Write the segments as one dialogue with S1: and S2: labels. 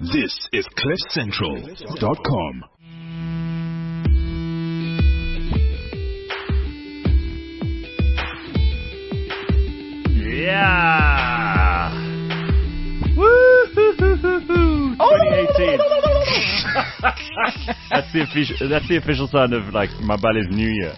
S1: This is CliffCentral.com.
S2: Yeah! Woo-hoo-hoo-hoo-hoo! 2018. That's the official sound of like my buddy's New Year.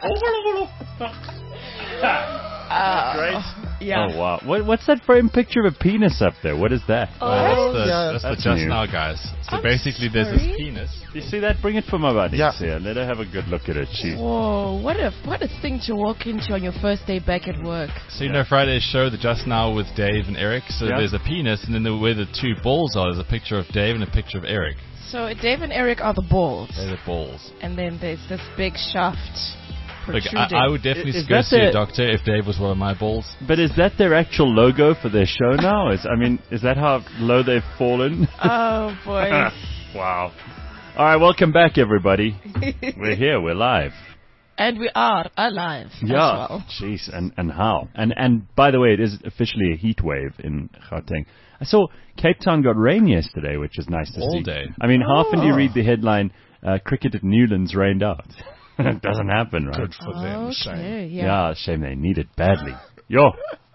S2: Great.
S3: Yeah.
S2: Oh wow! What's that frame picture of a penis up there? What is that?
S4: That's the Just
S2: new.
S4: Now guys. So
S3: I'm
S4: basically there's
S3: sorry?
S4: this penis.
S2: Do you see that? Bring it for my buddy.
S5: Yeah.
S2: Here. Let her have a good look at it.
S3: Whoa, what a thing to walk into on your first day back at work.
S4: So you know Friday's show, the Just Now with Dave and Eric. So
S2: Yeah.
S4: there's a penis, and then where the two balls are, there's a picture of Dave and a picture of Eric.
S3: So Dave and Eric are the balls,
S4: They're the balls.
S3: and then there's this big shaft
S4: Look,
S3: protruding.
S4: I would definitely
S2: Is
S4: go
S2: that
S4: see a
S2: the-
S4: doctor if Dave was one of my balls.
S2: But is that their actual logo for their show now? Is that how low they've fallen?
S3: Oh boy.
S2: Wow. All right, welcome back, everybody. We're here. We're live.
S3: And we are alive as
S2: Yeah.
S3: well.
S2: Jeez, and how? And by the way, it is officially a heat wave in Gauteng. I saw Cape Town got rain yesterday, which is nice to see.
S4: All day.
S2: I mean, how often do you read the headline, cricket at Newlands rained out? It doesn't happen, right?
S5: Good for them. Shame.
S3: Okay, yeah.
S2: Yeah, shame they need it badly. Yo.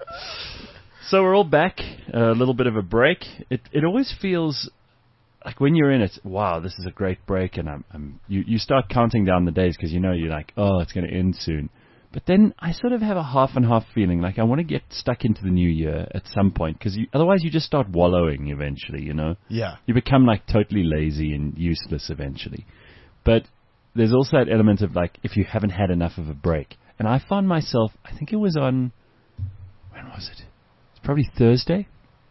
S2: So we're all back. A little bit of a break. It always feels like when you're in it, wow, this is a great break, and you start counting down the days because you know you're like, oh, it's going to end soon. But then I sort of have a half and half feeling like I want to get stuck into the new year at some point because otherwise you just start wallowing eventually, you know?
S5: Yeah.
S2: You become like totally lazy and useless eventually. But there's also that element of like if you haven't had enough of a break. And I found myself, I think it was on, when was it? It's probably Thursday.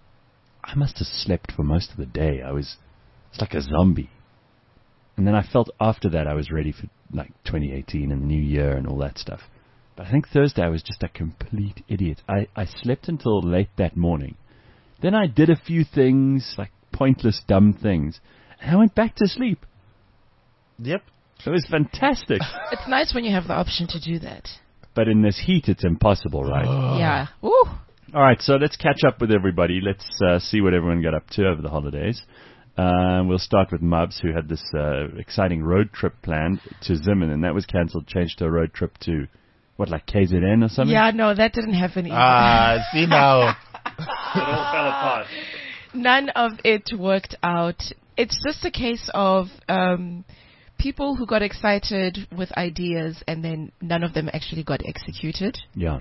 S2: I must have slept for most of the day. It's like a zombie. And then I felt after that I was ready for like 2018 and the new year and all that stuff. But I think Thursday I was just a complete idiot. I slept until late that morning. Then I did a few things, like pointless, dumb things. And I went back to sleep.
S5: Yep.
S2: It was fantastic.
S3: It's nice when you have the option to do that.
S2: But in this heat, it's impossible, right?
S3: Yeah. Ooh.
S2: All right, so let's catch up with everybody. Let's see what everyone got up to over the holidays. We'll start with Mubs, who had this exciting road trip planned to Zimmerman, and that was cancelled, changed to a road trip to, what, like KZN or something?
S3: Yeah, no, that didn't happen either.
S5: See now.
S2: It all fell apart.
S3: None of it worked out. It's just a case of people who got excited with ideas and then none of them actually got executed.
S2: Yeah.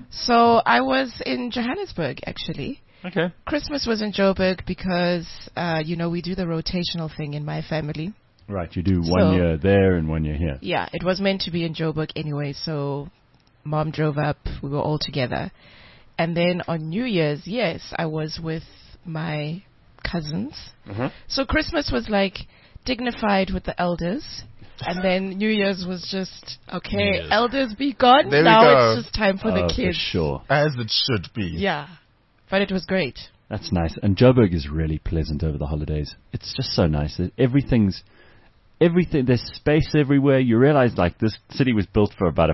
S3: So I was in Johannesburg, actually.
S2: Okay.
S3: Christmas was in Joburg because, we do the rotational thing in my family.
S2: Right, you do 1 year there and 1 year here.
S3: Yeah, it was meant to be in Joburg anyway, so Mom drove up, we were all together. And then on New Year's, yes, I was with my cousins.
S2: Uh-huh.
S3: So Christmas was like dignified with the elders. And then New Year's was just, okay,
S4: Yes.
S3: elders be gone.
S5: There we
S3: Now
S5: go.
S3: it's just time for the kids.
S2: For sure.
S5: As it should be.
S3: Yeah, but it was great.
S2: That's nice. And Joburg is really pleasant over the holidays. It's just so nice. Everything, there's space everywhere. You realize, like, this city was built for about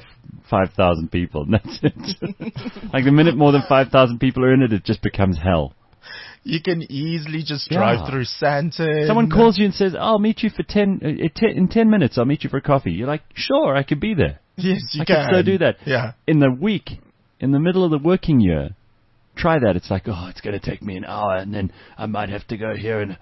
S2: 5,000 people, and that's it. Like, the minute more than 5,000 people are in it, it just becomes hell.
S5: You can easily just drive through Sandton.
S2: Someone calls you and says, I'll meet you for in 10 minutes, I'll meet you for a coffee. You're like, sure, I could be there.
S5: Yes, you
S2: I
S5: can.
S2: could so do that.
S5: Yeah.
S2: In the week, in the middle of the working year, try that. It's like, it's going to take me an hour, and then I might have to go here, and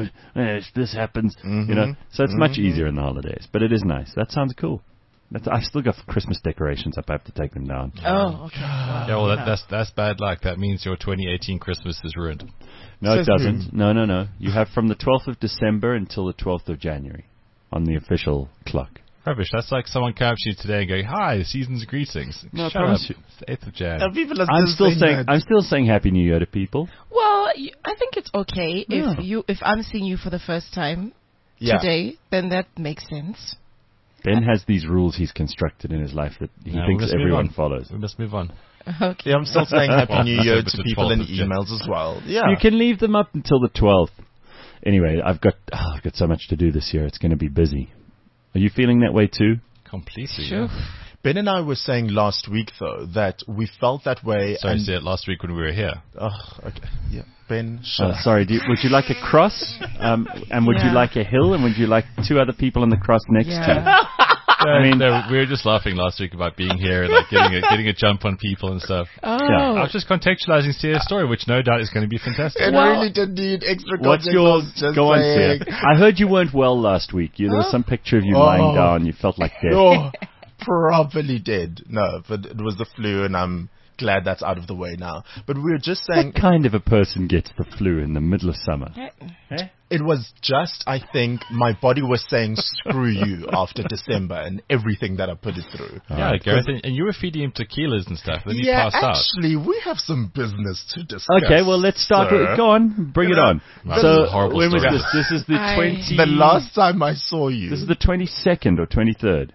S2: if this happens, you know. So it's much easier in the holidays, but it is nice. That sounds cool. I've still got Christmas decorations up. I have to take them down.
S3: Oh, okay. Wow.
S4: Yeah, well, that's bad luck. That means your 2018 Christmas is ruined.
S2: No, it
S5: Says
S2: doesn't. No. You have from the 12th of December until the 12th of January on the official clock.
S4: Rubbish. That's like someone comes to you today and going, "Hi, season's greetings."
S2: No, I
S4: Shut
S2: promise
S4: up.
S2: you.
S4: It's the 8th of Jan.
S5: People are
S2: I'm
S5: still
S2: still saying Happy New Year to people.
S3: Well, I think it's okay
S2: Yeah.
S3: if I'm seeing you for the first time today, then that makes sense.
S2: Ben has these rules he's constructed in his life that he
S4: No, we
S2: thinks
S4: must move
S2: everyone
S4: on.
S2: folloes.
S4: We must move on.
S3: Okay.
S5: Yeah, I'm still saying Happy New Year
S4: It's
S5: to
S4: the
S5: people in
S4: 12th of Jan.
S5: emails as well. Yeah.
S2: You can leave them up until the 12th. Anyway, I've got so much to do this year. It's going to be busy. Are you feeling that way too?
S4: Completely.
S3: Sure.
S4: Yeah.
S5: Ben and I were saying last week, though, that we felt that way.
S4: Sorry,
S5: and
S4: said last week when we were here.
S5: Oh, okay. Yeah. Ben, shut up.
S2: Sorry, would you like a cross? And would you like a hill? And would you like 2 other people on the cross next to you?
S4: I mean, we were just laughing last week about being here, like getting a jump on people and stuff.
S3: Oh.
S2: Yeah.
S4: I was just contextualizing Sia's story, which no doubt is going to be fantastic.
S5: It really did need extra
S2: What's
S5: context.
S2: your...
S5: I was just
S2: Go on,
S5: saying.
S2: Sia. I heard you weren't well last week. There was some picture of you lying down. You felt like death.
S5: Oh, properly dead. No, but it was the flu, and I'm glad that's out of the way now. But we were just saying...
S2: What kind of a person gets the flu in the middle of summer?
S5: It was just, I think, my body was saying screw you after December and everything that I put it through.
S4: Yeah, Gareth, and you were feeding him tequilas and stuff. Then he
S5: Yeah,
S4: passed out.
S5: actually, we have some business to discuss.
S2: Okay, well, let's start
S5: sir.
S2: with... Go on, bring it on.
S4: Wow, this is
S2: So,
S4: a horrible
S2: when was
S4: story.
S2: this? This is the
S3: I-
S2: 20...
S5: The last time I saw you,
S2: This is the 22nd or 23rd?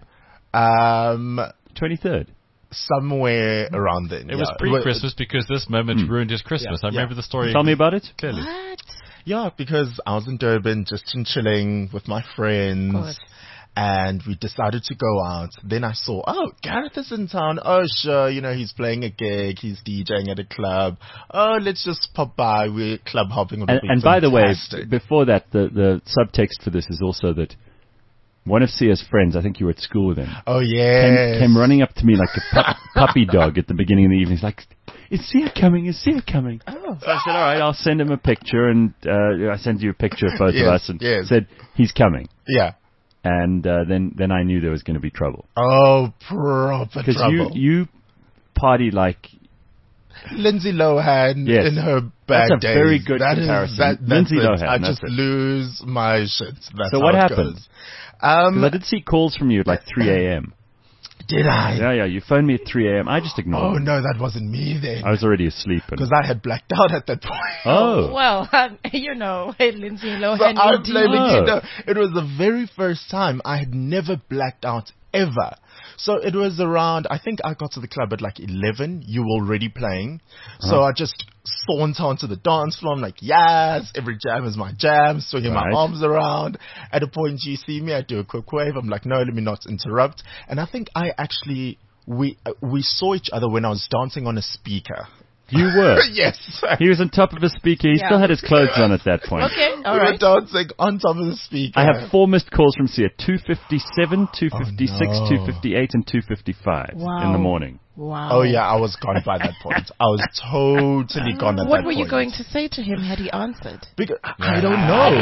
S2: 23rd.
S5: somewhere around then.
S4: It was pre-Christmas because this moment ruined his Christmas. I remember the story
S2: Tell me about it.
S4: clearly.
S3: What?
S5: Yeah, because I was in Durban just chilling with my friends.
S3: Of course.
S5: And we decided to go out. Then I saw, oh, Gareth is in town. Oh, sure, he's playing a gig. He's DJing at a club. Oh, let's just pop by. We're club hopping.
S2: And by the way, before that, the subtext for this is also that one of Sia's friends, I think you were at school with him,
S5: oh, yeah,
S2: came running up to me like a puppy dog at the beginning of the evening. He's like, is Sia coming? Is Sia coming?
S3: Oh.
S2: So I said, all right, I'll send him a picture. And I sent you a picture of both of us and said, he's coming.
S5: Yeah.
S2: And then I knew there was going to be trouble.
S5: Oh, proper
S2: Because
S5: trouble.
S2: you party like...
S5: Lindsay Lohan
S2: Yes.
S5: in her bad
S2: That's a
S5: days.
S2: very good
S5: That
S2: comparison.
S5: That's
S2: Lindsay
S5: it.
S2: Lohan,
S5: I
S2: that's
S5: just
S2: it.
S5: lose my shit. That's
S2: So
S5: how
S2: what
S5: it
S2: happened?
S5: goes.
S2: 'Cause I did see calls from you at like 3 a.m.
S5: Did I?
S2: Yeah, you phoned me at 3 a.m. I just ignored
S5: Oh,
S2: it.
S5: no, that wasn't me then.
S2: I was already asleep.
S5: Because I had blacked out at that point.
S2: Oh.
S3: Well, Lindsay Lohan.
S5: So I'm
S3: indeed.
S5: blaming
S2: Oh.
S5: you. No, it was the very first time I had never blacked out ever. So it was around, I think I got to the club at like 11. You were already playing. So I just saunter onto the dance floor. I'm like, yes, every jam is my jam, swinging my
S2: Right.
S5: arms around. At a point you see me, I do a quick wave. I'm like, no, let me not interrupt. And I think we saw each other when I was dancing on a speaker.
S2: You were.
S5: Yes.
S2: He was on top of a speaker. He still had his clothes on at that point.
S3: Okay, all
S5: We were
S3: right.
S5: dancing on top of the speaker.
S2: I have 4 missed calls from Sia. 2:57, 2:56,
S5: Oh, no.
S2: 2:58, and 2:55
S3: Wow.
S2: in the morning.
S3: Wow.
S5: Oh yeah, I was gone by that point. I was totally gone at that point.
S3: What were you going to say to him had he answered?
S5: Because I don't know.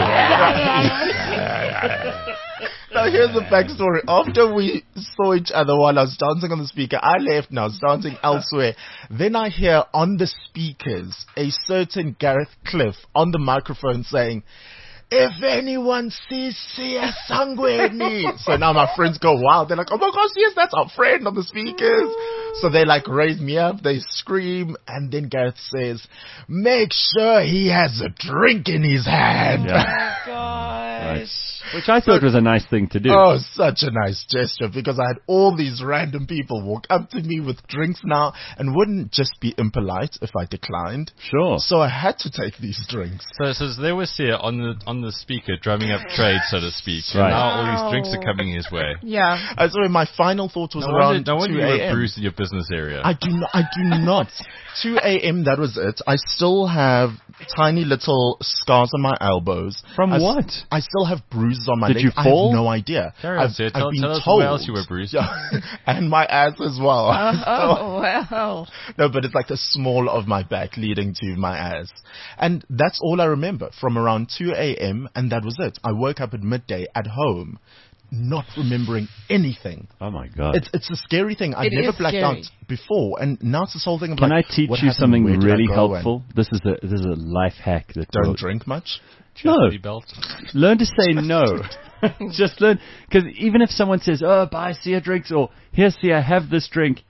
S5: Now here's the backstory. After we saw each other while I was dancing on the speaker, I left and I was dancing elsewhere. Then I hear on the speakers a certain Gareth Cliff on the microphone saying, if anyone sees Sia Sangweni. So now my friends go wild. They're like, oh my gosh, yes, that's our friend on the speakers. So they like raise me up, they scream, and then Gareth says, make sure he has a drink in his hand.
S2: Yeah.
S3: Gosh.
S2: Which I thought was a nice thing to do.
S5: Oh, such a nice gesture, because I had all these random people walk up to me with drinks now and wouldn't just be impolite if I declined.
S2: Sure.
S5: So I had to take these drinks.
S4: So there was Sia on the speaker, drumming up trade, so to speak.
S2: Right.
S4: And now all these drinks are coming his way.
S3: Yeah.
S5: So my final thought was around
S4: No wonder
S5: 2
S4: you were
S5: a.m.
S4: bruised in your business area.
S5: I do not. 2 a.m., that was it. I still have tiny little scars on my elbows.
S2: From what?
S5: I still have bruises on my
S2: Did
S5: legs.
S2: you
S5: I
S2: fall?
S5: have no idea.
S4: Carry on, Sia.
S5: I've
S4: Tell
S5: been
S4: us
S5: told.
S4: where else you were bruised.
S5: Yeah. And my ass as well.
S3: Oh, well.
S5: No, but it's like the small of my back leading to my ass. And that's all I remember from around 2 a.m. and that was it. I woke up at midday at home, not remembering anything.
S2: Oh my God.
S5: It's a scary thing. I've
S3: It
S5: never
S3: is
S5: blacked
S3: scary.
S5: out before, and now it's this whole thing of
S2: Can
S5: like,
S2: I teach
S5: what
S2: you
S5: happened?
S2: something
S5: Where did I
S2: really
S5: go?
S2: helpful? This is a life hack that
S5: And
S2: will-
S5: don't drink much.
S2: No.
S4: Chastity belt.
S2: Learn to say no. Just learn, because even if someone says, "Oh, buy Sia drinks," or "Here, Sia, have this drink,"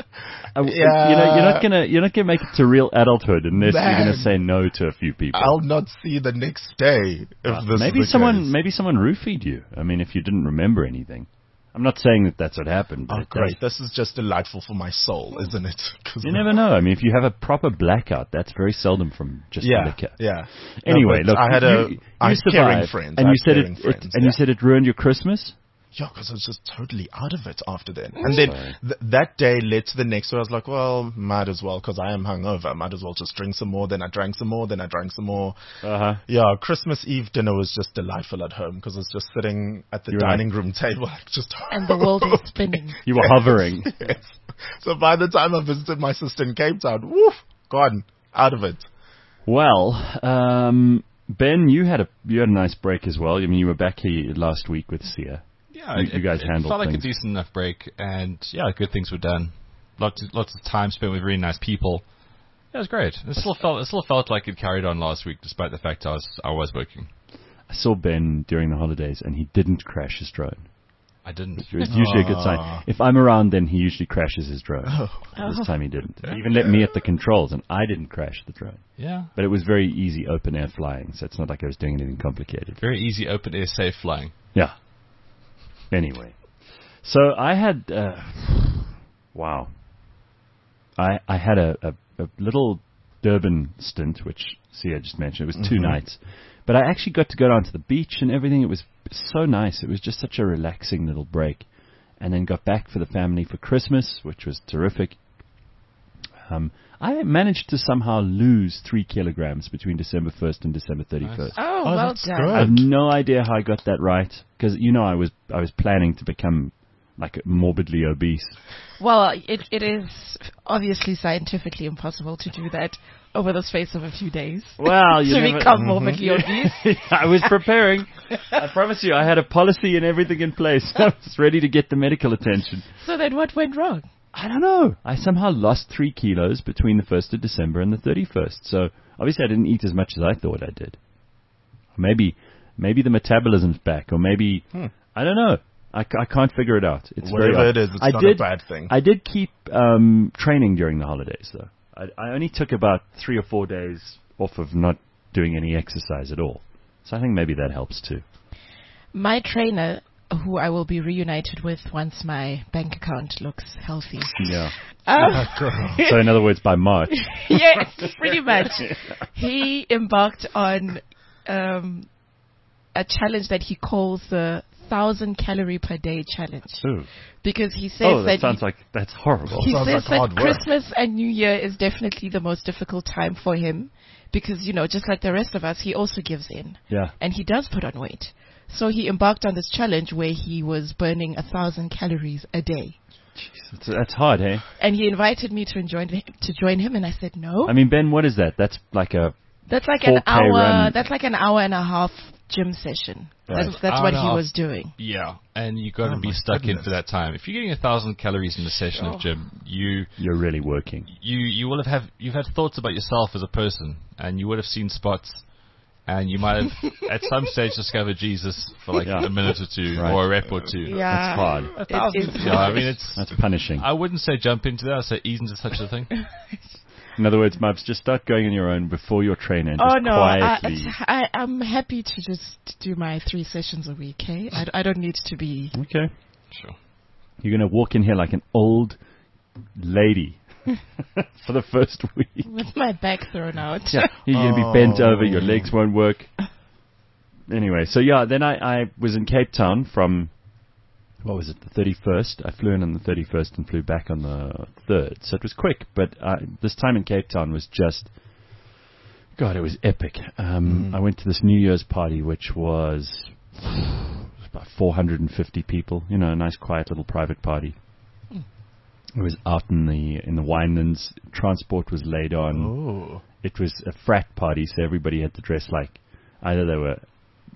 S2: you're not gonna make it to real adulthood unless you're
S5: Man.
S2: gonna say no to a few people.
S5: I'll not see the next day if this
S2: maybe
S5: is the
S2: someone
S5: case.
S2: maybe someone roofied you. I mean, if you didn't remember anything. I'm not saying that that's what happened. But
S5: Oh,
S2: it
S5: great.
S2: does.
S5: This is just delightful for my soul, isn't it? 'Cause
S2: You never know. I mean, if you have a proper blackout, that's very seldom from just
S5: yeah,
S2: liquor.
S5: yeah.
S2: Anyway,
S5: No, but
S2: look,
S5: I had
S2: you
S5: I had caring
S2: survived,
S5: friends.
S2: and
S5: I
S2: you
S5: had
S2: said
S5: caring friends,
S2: and you said it ruined your Christmas.
S5: Yeah, because I was just totally out of it after then. And then
S2: Sorry.
S5: that day led to the next where I was like, well, might as well, because I am hungover. Might as well just drink some more. Then I drank some more. Then I drank some more.
S2: Uh-huh.
S5: Yeah, Christmas Eve dinner was just delightful at home because I was just sitting at the
S2: You're
S5: dining room table. Just
S3: And the world is spinning.
S2: You were hovering.
S5: Yes. So by the time I visited my sister in Cape Town, woof, gone, out of it.
S2: Well, Ben, you had a nice break as well. I mean, you were back here last week with Sia.
S4: Yeah,
S2: You guys handled
S4: it felt like a
S2: things.
S4: decent enough break, and yeah, good things were done. Lots of time spent with really nice people. Yeah, it was great. It still felt like it carried on last week, despite the fact I was working.
S2: I saw Ben during the holidays, and he didn't crash his drone.
S4: I didn't.
S2: It was usually a good sign. If I'm around, then he usually crashes his drone. This time he didn't. He even let me at the controls, and I didn't crash the drone.
S4: Yeah,
S2: But it was very easy open air flying, so it's not like I was doing anything complicated.
S4: very easy, open air, safe flying.
S2: Yeah. Anyway, so I had, wow. I had a little Durban stint, which Sia just mentioned. It was 2 nights. But I actually got to go down to the beach and everything. It was so nice. It was just such a relaxing little break. And then got back for the family for Christmas, which was terrific. I managed to somehow lose 3 kilograms between December 1st and December 31st.
S4: Nice.
S3: Oh,
S5: Oh,
S3: well
S5: that's
S3: done.
S5: good.
S2: I have no idea how I got that right, because I was planning to become like morbidly obese.
S3: Well, it is obviously scientifically impossible to do that over the space of a few days.
S2: Well, you
S3: to
S2: never-
S3: become morbidly obese.
S2: I was preparing. I promise you, I had a policy and everything in place. I was ready to get the medical attention.
S3: So then what went wrong?
S2: I don't know. I somehow lost 3 kilos between the 1st of December and the 31st. So obviously I didn't eat as much as I thought I did. Maybe the metabolism's back, or maybe I don't know. I can't figure it out. It's very
S5: Whatever
S2: odd.
S5: it is, it's
S2: I
S5: not
S2: did,
S5: a bad thing.
S2: I did keep training during the holidays, though. I only took about 3 or 4 days off of not doing any exercise at all. So I think maybe that helps too.
S3: My trainer, who I will be reunited with once my bank account looks healthy.
S2: Yeah.
S3: Oh,
S2: So in other words, by March.
S3: yes, pretty much. He embarked on a challenge that he calls the 1,000 calorie per day challenge,
S2: Ooh.
S3: because he says
S2: Oh,
S3: that
S2: that sounds like that's horrible.
S3: he
S5: Sounds
S3: says
S5: like hard
S3: that
S5: work.
S3: Christmas and New Year is definitely the most difficult time for him, because just like the rest of us, he also gives in.
S2: Yeah.
S3: And he does put on weight. So he embarked on this challenge where he was burning 1,000 calories a day.
S2: That's hard, hey?
S3: And he invited me to join him, and I said no.
S2: I mean, Ben, what is that? That's like a
S3: That's like
S2: 4K
S3: an hour.
S2: run.
S3: That's like an hour and a half gym session.
S2: Right.
S3: That's
S4: Hour
S3: what
S4: and a
S3: he
S4: half.
S3: was doing.
S4: Yeah, and you got to
S5: Oh
S4: be
S5: my
S4: stuck in
S5: goodness.
S4: for that time. If you're getting 1,000 calories in a session of gym,
S2: you're really working.
S4: you will have you've had thoughts about yourself as a person, and you would have seen spots, and you might have at some stage discovered Jesus for like
S2: Yeah.
S4: a minute or two
S2: Right.
S4: or a rep or two.
S3: Yeah,
S2: That's hard.
S3: It is
S4: Yeah, I mean it's.
S2: That's punishing.
S4: I wouldn't say jump into that. I'd say ease into such a thing.
S2: In other words, Mubs, just start going on your own before your trainer and
S3: Oh
S2: just
S3: no,
S2: quietly.
S3: I'm happy to just do my 3 sessions a week. Okay, I don't need to be.
S2: Okay.
S4: Sure.
S2: You're going to walk in here like an old lady for the first week.
S3: With my back thrown out.
S2: Yeah. You're going to be bent over, your legs won't work. Anyway, so yeah, then I was in Cape Town from, what was it, the 31st? I flew in on the 31st and flew back on the 3rd. So it was quick, but this time in Cape Town was just, God, it was epic. I went to this New Year's party, which was about 450 people. A nice, quiet little private party. It was out in the winelands. Transport was laid on.
S5: Oh.
S2: It was a frat party, so everybody had to dress like either they were,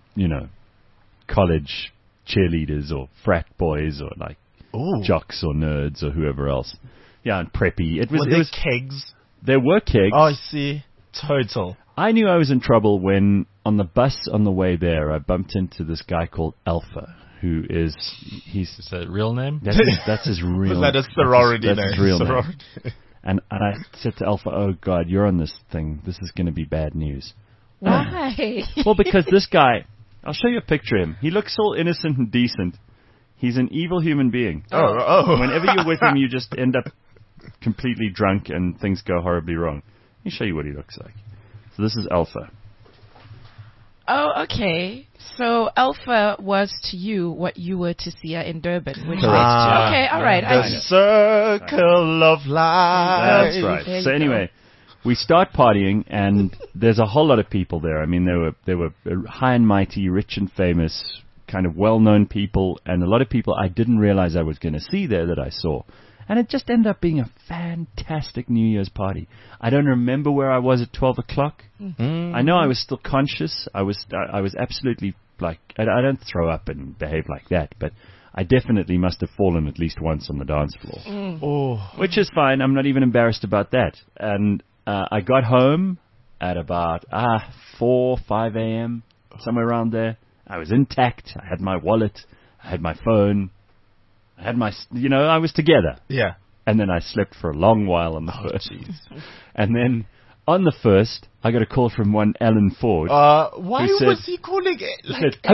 S2: college cheerleaders or frat boys or like
S5: Oh.
S2: jocks or nerds or whoever else. Yeah, and preppy. It
S5: Were there
S2: was.
S5: kegs?
S2: There were kegs.
S5: Oh, I see. Total.
S2: I knew I was in trouble when on the bus on the way there I bumped into this guy called Alpha, who he's
S4: Is that a real name?
S2: that's his real.
S5: Was that a sorority
S2: that's
S5: name?
S2: his real name.
S5: Sorority.
S2: And I said to Alpha, "Oh God, you're on this thing. This is going to be bad news."
S3: Why?
S2: Well, because this guy, I'll show you a picture of him. He looks all innocent and decent. He's an evil human being.
S5: Oh.
S2: Whenever you're with him, you just end up completely drunk and things go horribly wrong. Let me show you what he looks like. So this is Alpha.
S3: Oh, okay. So Alpha was to you what you were to Sia in Durban, which
S5: Ah,
S3: okay, all right.
S5: The circle of life.
S2: That's right.
S3: There
S2: So
S3: you
S2: anyway, we start partying, and there's a whole lot of people there. I mean, there were high and mighty, rich and famous, kind of well-known people, and a lot of people I didn't realize I was going to see there that I saw. And it just ended up being a fantastic New Year's party. I don't remember where I was at 12 o'clock. I know I was still conscious. I was absolutely like, I don't throw up and behave like that, but I definitely must have fallen at least once on the dance floor.
S5: Oh,
S2: Which is fine. I'm not even embarrassed about that. And I got home at about 4, 5 a.m., somewhere around there. I was intact. I had my wallet. I had my phone. I had my, I was together.
S5: yeah.
S2: And then I slept for a long while on the first. And then on the first, I got a call from one Alan Ford.
S5: Why
S2: Who said-
S5: was he calling it?
S2: He
S5: Like,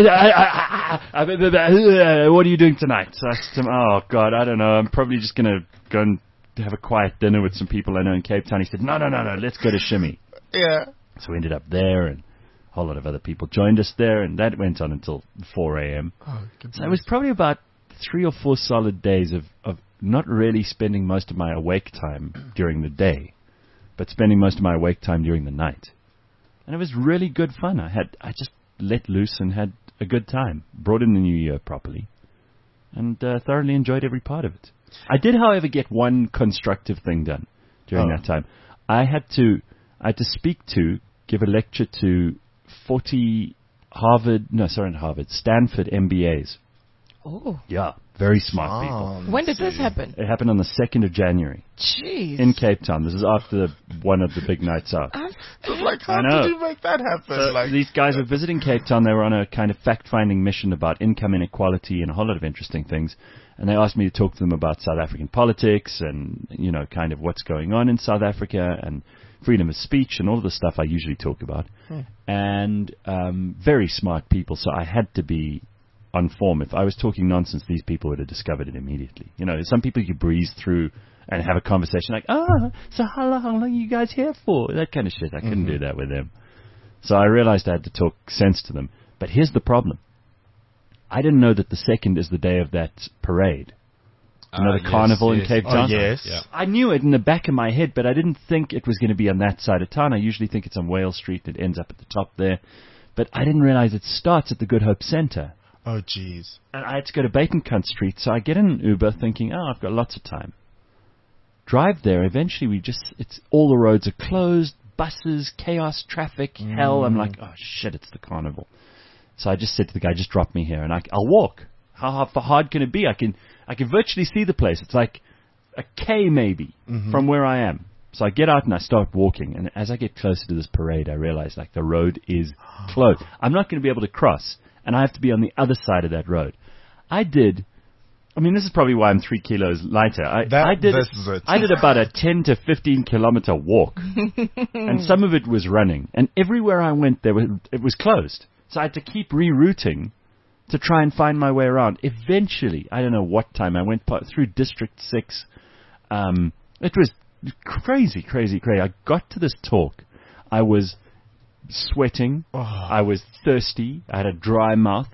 S2: said, what are you doing tonight? So I said to him, oh, God, I don't know. I'm probably just going to go and have a quiet dinner with some people I know in Cape Town. He said, no, let's go to Shimmy.
S5: yeah.
S2: So we ended up there, and a whole lot of other people joined us there, and that went on until 4 a.m.
S5: Oh,
S2: So it was probably about 3 or 4 solid days of not really spending most of my awake time during the day, but spending most of my awake time during the night. And it was really good fun. I just let loose and had a good time. Brought in the new year properly, and thoroughly enjoyed every part of it. I did, however, get one constructive thing done during that time. I had to give a lecture to 40 Stanford MBAs.
S3: Oh,
S2: Yeah, very smart people.
S3: when did this happen?
S2: It happened on the 2nd of January
S3: Jeez.
S2: in Cape Town. This is after one of the big nights out.
S5: Like, how
S2: I know.
S5: did you make that happen?
S2: So these guys were visiting Cape Town. They were on a kind of fact-finding mission about income inequality and a whole lot of interesting things. And they asked me to talk to them about South African politics and, kind of what's going on in South Africa and freedom of speech and all of the stuff I usually talk about. And very smart people, so I had to be on form. If I was talking nonsense, these people would have discovered it immediately. Some people you breeze through and have a conversation like, so how long are you guys here for? That kind of shit. I couldn't do that with them. So I realized I had to talk sense to them. But here's the problem. I didn't know that the 2nd is the day of that parade. The carnival in Cape Town?
S5: Oh, yes.
S4: Yeah.
S2: I knew it in the back of my head, but I didn't think it was going to be on that side of town. I usually think it's on Wales Street. It ends up at the top there. But I didn't realize it starts at the Good Hope Centre.
S5: Oh, jeez.
S2: And I had to go to Batencount Street, so I get in an Uber thinking, I've got lots of time. Drive there. Eventually, it's all the roads are closed, buses, chaos, traffic, hell. I'm like, oh, shit, it's the carnival. So I just said to the guy, just drop me here, and I'll walk. How hard can it be? I can virtually see the place. It's like a K maybe from where I am. So I get out and I start walking, and as I get closer to this parade, I realize like the road is closed. I'm not going to be able to cross, and I have to be on the other side of that road. This is probably why I'm 3 kilos lighter.
S5: This is it.
S2: I did about a 10 to 15 kilometer walk, and some of it was running, and everywhere I went, it was closed. So I had to keep rerouting to try and find my way around. Eventually, I don't know what time, I went through District 6. It was crazy. I got to this talk. I was sweating. I was thirsty. I had a dry mouth.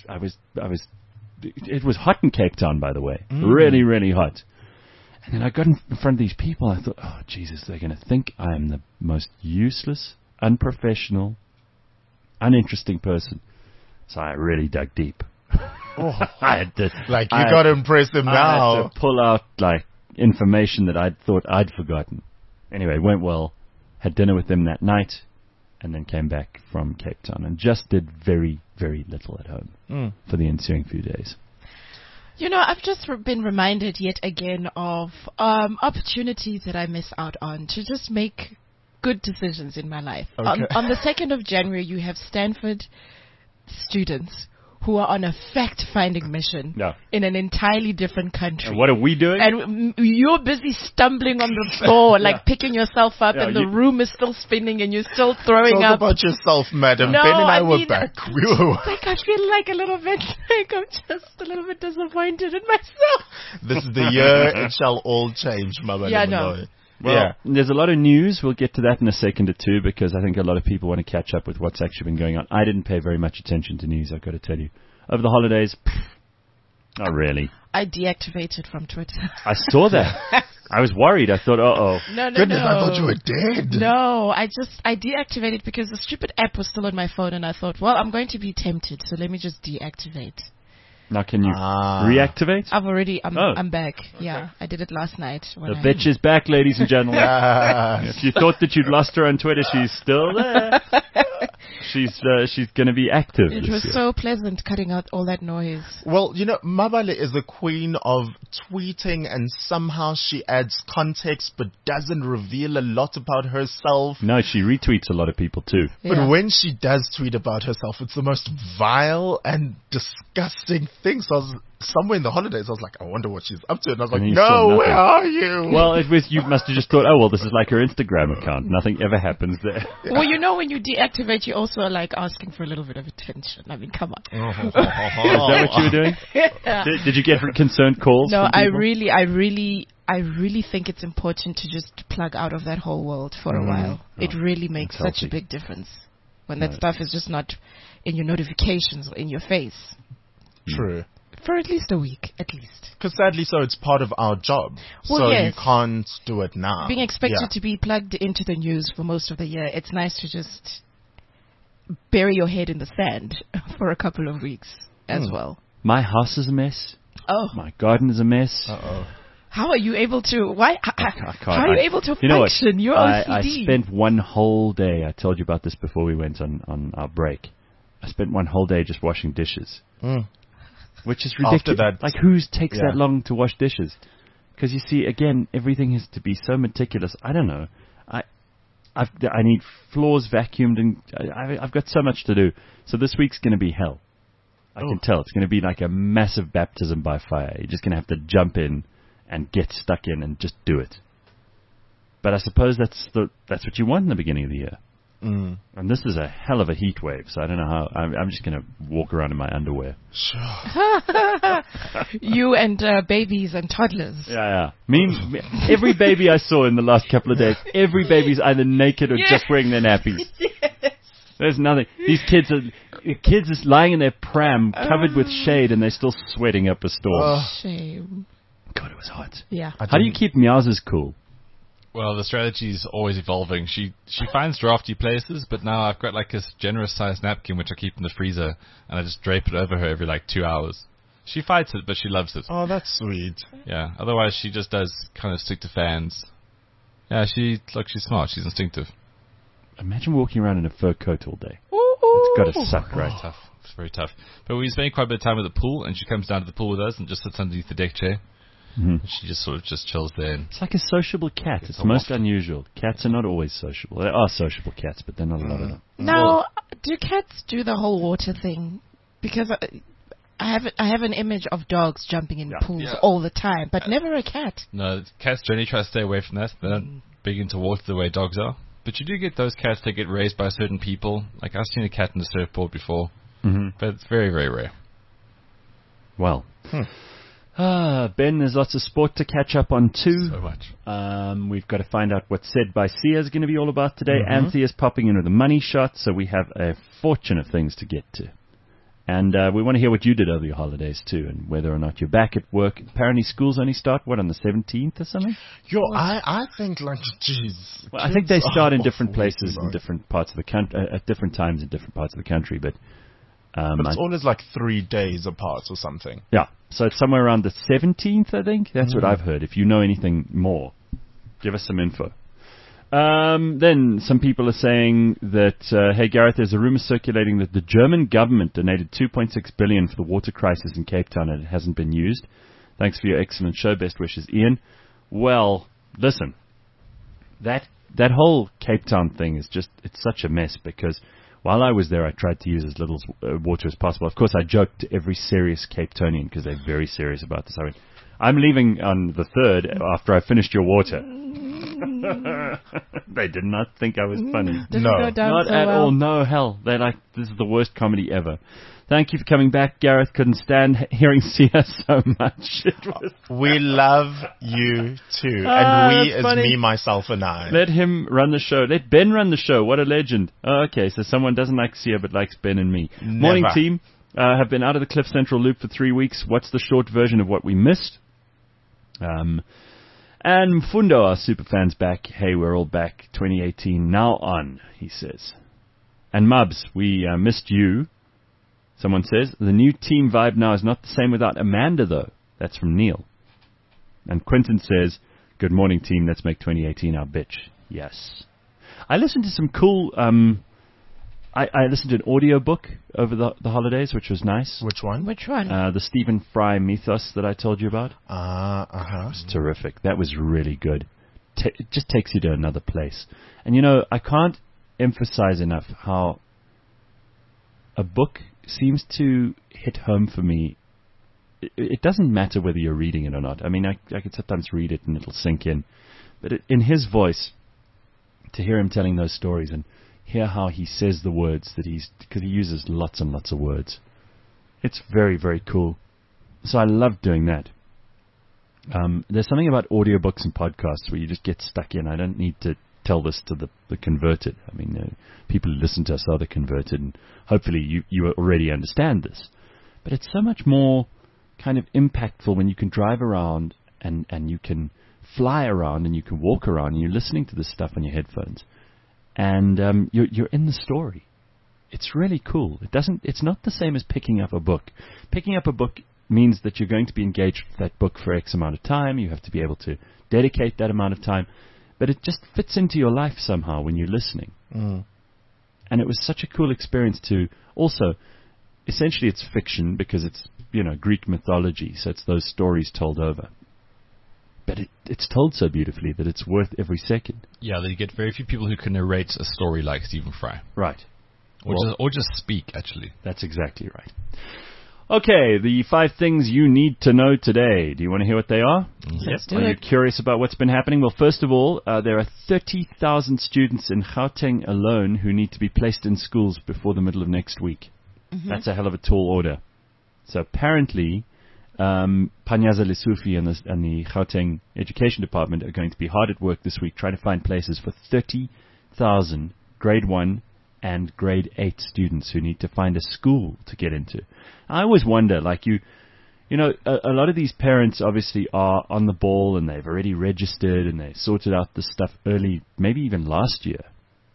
S2: It was hot in Cape Town, by the way. Really, really hot. And then I got in front of these people. I thought, oh, Jesus, they're going to think I am the most useless, unprofessional, uninteresting person. So I really dug deep. I had to,
S5: you got to impress them
S2: I
S5: now.
S2: had to pull out information that I thought I'd forgotten. Anyway, it went well. Had dinner with them that night, and then came back from Cape Town and just did very, very little at home for the ensuing few days.
S3: I've just been reminded yet again of opportunities that I miss out on to just make good decisions in my life.
S5: Okay.
S3: On the 2nd of January, you have Stanford students who are on a fact-finding mission in an entirely different country.
S2: And what are we doing?
S3: And you're busy stumbling on the floor, picking yourself up, and the room is still spinning, and you're still throwing
S5: Talk
S3: up.
S5: about yourself, madam.
S3: No,
S5: Ben and I were
S3: mean,
S5: back. We were.
S3: I feel like a little bit, I'm just a little bit disappointed in myself.
S5: This is the year it shall all change, Mama.
S3: Yeah, no.
S2: Well, there's a lot of news. We'll get to that in a second or two because I think a lot of people want to catch up with what's actually been going on. I didn't pay very much attention to news, I've got to tell you. Over the holidays, not really.
S3: I deactivated from Twitter.
S2: I saw that. I was worried. I thought, uh-oh.
S3: No.
S5: Goodness, I thought you were dead.
S3: No, I deactivated because the stupid app was still on my phone, and I thought, well, I'm going to be tempted, so let me just deactivate.
S2: Now, can you reactivate?
S3: I'm back. Yeah, I did it last night.
S2: The bitch is back, ladies and gentlemen. If you thought that you'd lost her on Twitter, she's still there. She's going to be active.
S3: It was so pleasant cutting out all that noise.
S5: Well, you know, Mabale is the queen of tweeting, and somehow she adds context but doesn't reveal a lot about herself.
S2: No, she retweets a lot of people too.
S3: Yeah.
S5: But when she does tweet about herself, it's the most vile and disgusting thing. So I was somewhere in the holidays, I was like, I wonder what she's up to. And I was like, no, where are you?
S2: Well, you must have just thought, oh, well, this is like her Instagram account. Nothing ever happens there.
S3: Well, you know, when you deactivate, you also are like asking for a little bit of attention. I mean, come on.
S2: Is that what you were doing?
S3: Yeah.
S2: Did you get concerned calls?
S3: No,
S2: from people?
S3: I really think it's important to just plug out of that whole world for a while. It really makes such a big difference when that stuff is just not in your notifications or in your face.
S5: True.
S3: For at least a week, at least.
S5: Because sadly, so it's part of our job.
S3: Well,
S5: so
S3: yes.
S5: you can't do it now.
S3: Being expected to be plugged into the news for most of the year, it's nice to just bury your head in the sand for a couple of weeks as well.
S2: My house is a mess.
S3: Oh.
S2: My garden is a mess.
S5: Uh-oh.
S3: How are you able to? Why?
S2: I can't.
S3: How are you able to
S2: You know what?
S3: function? You're OCD.
S2: I spent one whole day. I told you about this before we went on our break. I spent one whole day just washing dishes. Which is ridiculous.
S5: After that,
S2: like, who takes that long to wash dishes? Because you see, again, everything has to be so meticulous. I don't know. I need floors vacuumed, and I've got so much to do. So this week's going to be hell. I can tell. It's going to be like a massive baptism by fire. You're just going to have to jump in and get stuck in and just do it. But I suppose that's what you want in the beginning of the year. And this is a hell of a heat wave, so I don't know how. I'm just going to walk around in my underwear.
S5: Sure.
S3: You and babies and toddlers.
S2: Yeah. Every baby I saw in the last couple of days, every baby's either naked or just wearing their nappies.
S3: Yes.
S2: There's nothing. These kids are lying in their pram covered with shade, and they're still sweating up a storm.
S3: Shame.
S2: God, it was hot.
S3: Yeah.
S2: How do you keep Meows's cool?
S4: Well, the strategy's always evolving. She finds drafty places, but now I've got like this generous sized napkin which I keep in the freezer, and I just drape it over her every like 2 hours. She fights it, but she loves it.
S5: Oh, that's sweet.
S4: Yeah. Otherwise, she just does kind of stick to fans. Yeah, she's smart. She's instinctive.
S2: Imagine walking around in a fur coat all day. It's got to suck, right?
S4: Tough. It's very tough. But we spend quite a bit of time at the pool, and she comes down to the pool with us and just sits underneath the deck chair. And she just sort of just chills there.
S2: It's like a sociable cat. It's most unusual. Cats are not always sociable. There are sociable cats, but they're not a lot of them.
S3: Now, do cats do the whole water thing? Because I have an image of dogs jumping in pools all the time, but never a cat.
S4: No, cats generally try to stay away from that. They're not big into water the way dogs are. But you do get those cats that get raised by certain people. Like, I've seen a cat in the surfboard before. But it's very, very rare.
S2: Well. Ben, there's lots of sport to catch up on too.
S4: So much.
S2: We've got to find out what Said by Sia is going to be all about today. Anthea's popping in with a money shot, so we have a fortune of things to get to. And we want to hear what you did over your holidays too, and whether or not you're back at work. Apparently schools only start, on the 17th or something?
S5: I think, like, jeez.
S2: Well, I think they start in different places in different parts of the country, at different times in different parts of the country, but
S5: it's always like 3 days apart or something.
S2: Yeah, so it's somewhere around the 17th, I think. That's what I've heard. If you know anything more, give us some info. Then some people are saying that, hey Gareth, there's a rumor circulating that the German government donated 2.6 billion for the water crisis in Cape Town and it hasn't been used. Thanks for your excellent show. Best wishes, Ian. Well, listen, that whole Cape Town thing is it's such a mess because while I was there, I tried to use as little water as possible. Of course, I joked to every serious Cape Townian because they're very serious about this. I went, I'm leaving on the 3rd after I finished your water. They did not think I was funny.
S3: Didn't
S5: No.
S3: go down
S2: Not
S3: so
S2: at
S3: well.
S2: all. No, hell. They're like, this is the worst comedy ever. Thank you for coming back, Gareth. Couldn't stand hearing Sia so much. It was...
S5: We love you too.
S2: Ah,
S5: And we
S2: that's
S5: is
S2: funny.
S5: me, myself, and I.
S2: Let him run the show. Let Ben run the show. What a legend. Oh, okay, so someone doesn't like Sia but likes Ben and me.
S5: Never.
S2: Morning team. Have been out of the Cliff Central loop for 3 weeks. What's the short version of what we missed? And Mfundo, our superfan's back. Hey, we're all back. 2018 now on, he says. And Mubs, we missed you. Someone says, the new team vibe now is not the same without Amanda, though. That's from Neil. And Quentin says, good morning, team. Let's make 2018 our bitch. Yes. I listened to some cool... I listened to an audiobook over the holidays, which was nice.
S5: Which one?
S3: Which one?
S2: The Stephen Fry mythos that I told you about.
S5: Uh-huh.
S2: It's terrific. That was really good. It just takes you to another place. And, I can't emphasize enough how a book seems to hit home for me. It doesn't matter whether you're reading it or not. I mean, I could sometimes read it and it'll sink in. But in his voice, to hear him telling those stories and hear how he says the words that because he uses lots and lots of words. It's very, very cool. So I love doing that. There's something about audiobooks and podcasts where you just get stuck in. I don't need to tell this to the converted. I mean, people who listen to us are the converted, and hopefully you already understand this. But it's so much more kind of impactful when you can drive around and you can fly around and you can walk around and you're listening to this stuff on your headphones. And you're in the story. It's really cool. It's not the same as picking up a book. Picking up a book means that you're going to be engaged with that book for X amount of time. You have to be able to dedicate that amount of time. But it just fits into your life somehow when you're listening.
S5: Mm.
S2: And it was such a cool experience to also, essentially it's fiction because it's, Greek mythology. So it's those stories told over. But it's told so beautifully that it's worth every second.
S4: Yeah, you get very few people who can narrate a story like Stephen Fry.
S2: Right.
S4: Or just speak, actually.
S2: That's exactly right. Okay, the 5 things you need to know today. Do you want to hear what they are?
S3: Let's do
S2: Are you
S3: it.
S2: curious about what's been happening? Well, first of all, there are 30,000 students in Gauteng alone who need to be placed in schools before the middle of next week. Mm-hmm. That's a hell of a tall order. So apparently... Panyaza Lessufi and the Gauteng Education Department are going to be hard at work this week trying to find places for 30,000 grade 1 and grade 8 students who need to find a school to get into. I always wonder, a lot of these parents obviously are on the ball and they've already registered and they sorted out this stuff early, maybe even last year.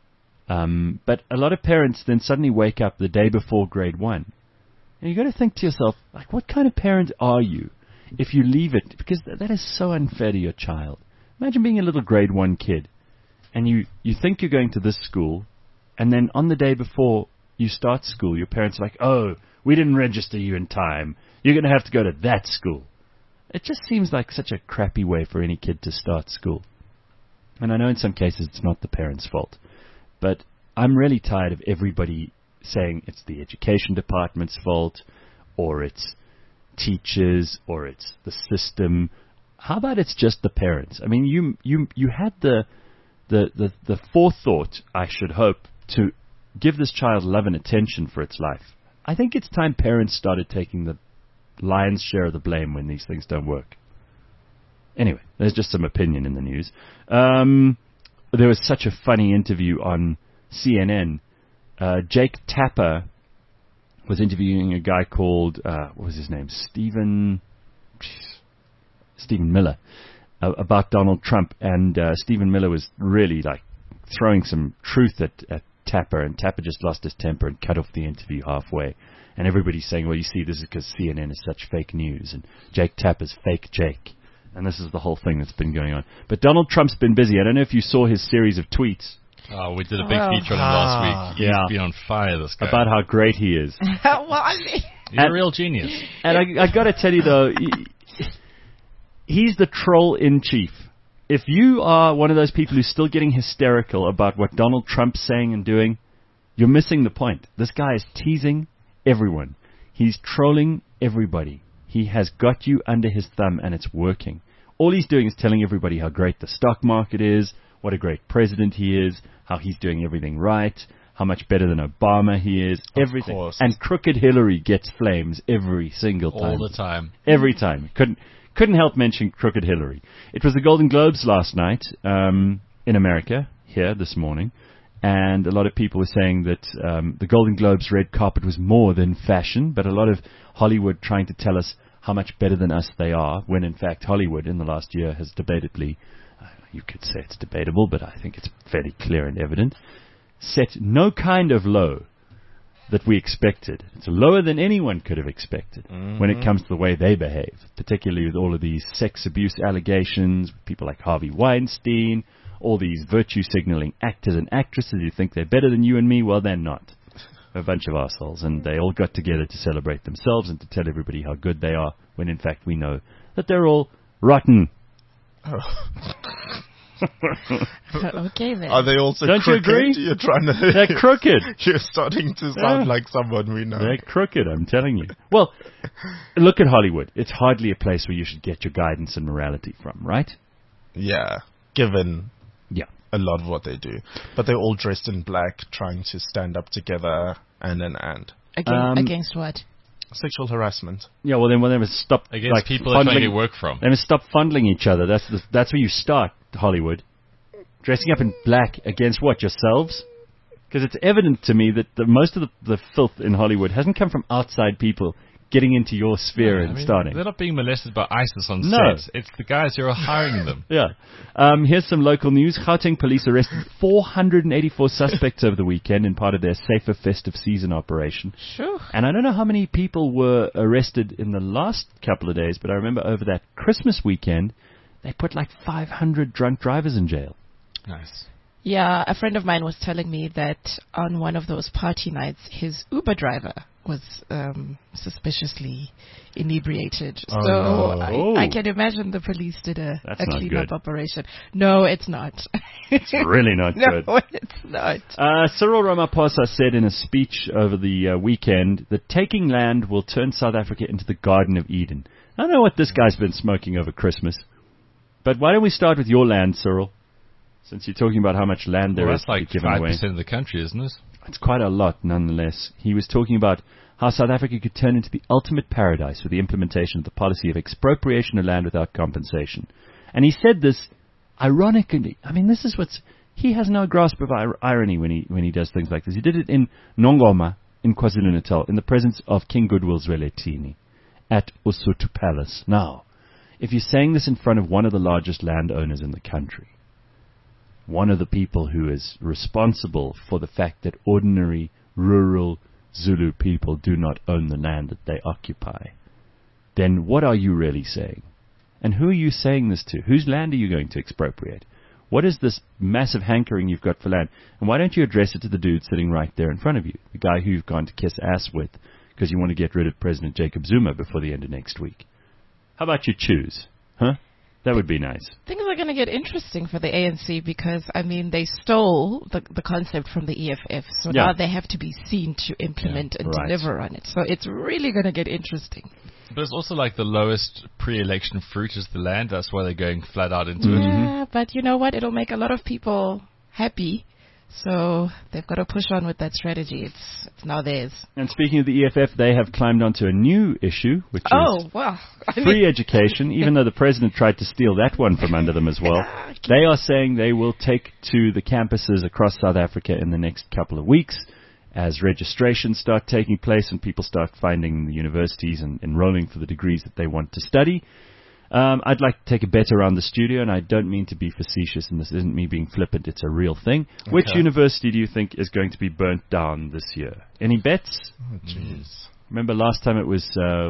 S2: But a lot of parents then suddenly wake up the day before grade 1. And you've got to think to yourself, what kind of parent are you if you leave it? Because that is so unfair to your child. Imagine being a little grade 1 kid, and you think you're going to this school, and then on the day before you start school, your parents are like, oh, we didn't register you in time. You're going to have to go to that school. It just seems like such a crappy way for any kid to start school. And I know in some cases it's not the parents' fault, but I'm really tired of everybody saying it's the education department's fault, or it's teachers, or it's the system. How about it's just the parents? I mean, you had the forethought, I should hope, to give this child love and attention for its life. I think it's time parents started taking the lion's share of the blame when these things don't work. Anyway, there's just some opinion in the news. There was such a funny interview on CNN. Jake Tapper was interviewing a guy called, what was his name? Stephen Miller, about Donald Trump. And Stephen Miller was really throwing some truth at Tapper, and Tapper just lost his temper and cut off the interview halfway. And everybody's saying, well, you see, this is because CNN is such fake news, and Jake Tapper's fake Jake. And this is the whole thing that's been going on. But Donald Trump's been busy. I don't know if you saw his series of tweets.
S4: Oh, we did a big feature on him last week. He's been on fire, this guy.
S2: About how great he is.
S3: Well, I mean...
S4: He's a real genius.
S2: And I got to tell you, though, he's the troll in chief. If you are one of those people who's still getting hysterical about what Donald Trump's saying and doing, you're missing the point. This guy is teasing everyone. He's trolling everybody. He has got you under his thumb, and it's working. all he's doing is telling everybody how great the stock market is, what a great president he is, how he's doing everything right, how much better than Obama he is, everything.
S5: Course.
S2: And crooked Hillary gets flames every single time.
S4: All the time.
S2: Every time. Couldn't help mention crooked Hillary. It was the Golden Globes last night in America, here this morning, and a lot of people were saying that the Golden Globes red carpet was more than fashion, but a lot of Hollywood trying to tell us how much better than us they are, when in fact Hollywood in the last year has debatably, you could say it's debatable, but I think it's fairly clear and evident, set no kind of low that we expected. It's lower than anyone could have expected when it comes to the way they behave, particularly with all of these sex abuse allegations, with people like Harvey Weinstein, all these virtue signaling actors and actresses who think they're better than you and me. Well, they're not. A bunch of assholes, and they all got together to celebrate themselves and to tell everybody how good they are, when in fact we know that they're all rotten.
S3: Okay then.
S5: Are they also
S2: Don't you
S5: crooked?
S2: agree?
S5: You're trying to.
S2: They're crooked.
S5: You're starting to sound like someone we know.
S2: They're crooked, I'm telling you. Well, look at Hollywood. It's hardly a place where you should get your guidance and morality from, right?
S5: Yeah, given
S2: Yeah.
S5: a lot of what they do. But they're all dressed in black, trying to stand up together and.
S3: Against what?
S5: Sexual harassment.
S2: Yeah, well, then they must stop
S4: Against people they're trying to get work from.
S2: They must stop fondling each other. That's where you start, Hollywood. Dressing up in black against what, yourselves? Because it's evident to me that most of the filth in Hollywood hasn't come from outside people getting into your sphere and starting.
S4: They're not being molested by ISIS on
S2: No.
S4: set. It's the guys who are hiring them.
S2: Yeah. Here's some local news. Gauteng police arrested 484 suspects over the weekend in part of their safer festive season operation.
S3: Sure.
S2: And I don't know how many people were arrested in the last couple of days, but I remember over that Christmas weekend, they put like 500 drunk drivers in jail.
S4: Nice.
S3: Yeah, a friend of mine was telling me that on one of those party nights, his Uber driver was suspiciously inebriated.
S5: Oh,
S3: so
S5: no.
S3: I can imagine the police did a
S2: That's not
S3: cleanup
S2: good.
S3: operation. No, it's not.
S2: It's really not
S3: No,
S2: good.
S3: it's not.
S2: Cyril Ramaphosa said in a speech over the weekend that taking land will turn South Africa into the Garden of Eden. I don't know what this guy's been smoking over Christmas, but why don't we start with your land, Cyril? Since you're talking about how much land there
S4: Well,
S2: is
S4: that's like
S2: to be given away.
S4: 5% of the country, isn't it?
S2: It's quite a lot, nonetheless. He was talking about how South Africa could turn into the ultimate paradise with the implementation of the policy of expropriation of land without compensation. And he said this ironically. I mean, this is what's... He has no grasp of irony when he does things like this. He did it in Nongoma, in KwaZulu-Natal, in the presence of King Goodwill Zwelithini at Usuthu Palace. Now, if you're saying this in front of one of the largest landowners in the country, one of the people who is responsible for the fact that ordinary rural Zulu people do not own the land that they occupy, then what are you really saying? And who are you saying this to? Whose land are you going to expropriate? What is this massive hankering you've got for land? And why don't you address it to the dude sitting right there in front of you, the guy who you've gone to kiss ass with because you want to get rid of President Jacob Zuma before the end of next week? How about you choose? Huh? That would be nice.
S3: Things are going to get interesting for the ANC because, I mean, they stole the concept from the EFF. So
S2: Yeah.
S3: now they have to be seen to implement and
S2: right.
S3: deliver on it. So it's really going to get interesting.
S4: But it's also like the lowest pre-election fruit is the land. That's why they're going flat out into it.
S3: Yeah, but you know what? It'll make a lot of people happy. So they've got to push on with that strategy. It's now theirs.
S2: And speaking of the EFF, they have climbed onto a new issue, which is
S3: Oh, well. I mean,
S2: free education, even though the president tried to steal that one from under them as well. They are saying they will take to the campuses across South Africa in the next couple of weeks as registrations start taking place and people start finding the universities and enrolling for the degrees that they want to study. I'd like to take a bet around the studio, and I don't mean to be facetious, and this isn't me being flippant, it's a real thing. Okay. Which university do you think is going to be burnt down this year? Any bets?
S5: Oh, jeez.
S2: Remember last time it was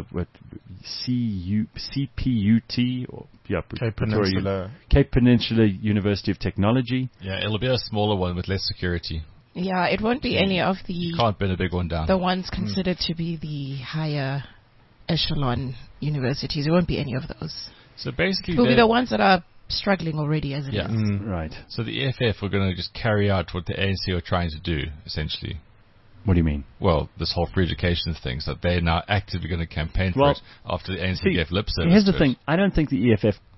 S2: CPUT, or Cape Peninsula University of Technology.
S4: Yeah, it'll be a smaller one with less security.
S3: Yeah, it won't be any of the
S4: Can't burn a big one down.
S3: the ones considered to be the higher echelon universities. It won't be any of those.
S4: So basically,
S3: It will be the ones that are struggling already as it is.
S4: Yeah.
S2: Right.
S4: So the EFF are going to just carry out what the ANC are trying to do, essentially.
S2: What do you mean?
S4: Well, this whole free education thing, so they're now actively going to campaign for
S2: Well,
S4: it after the ANC
S2: see,
S4: gave lip service.
S2: Here's the
S4: to
S2: thing.
S4: it.
S2: I don't think the EFF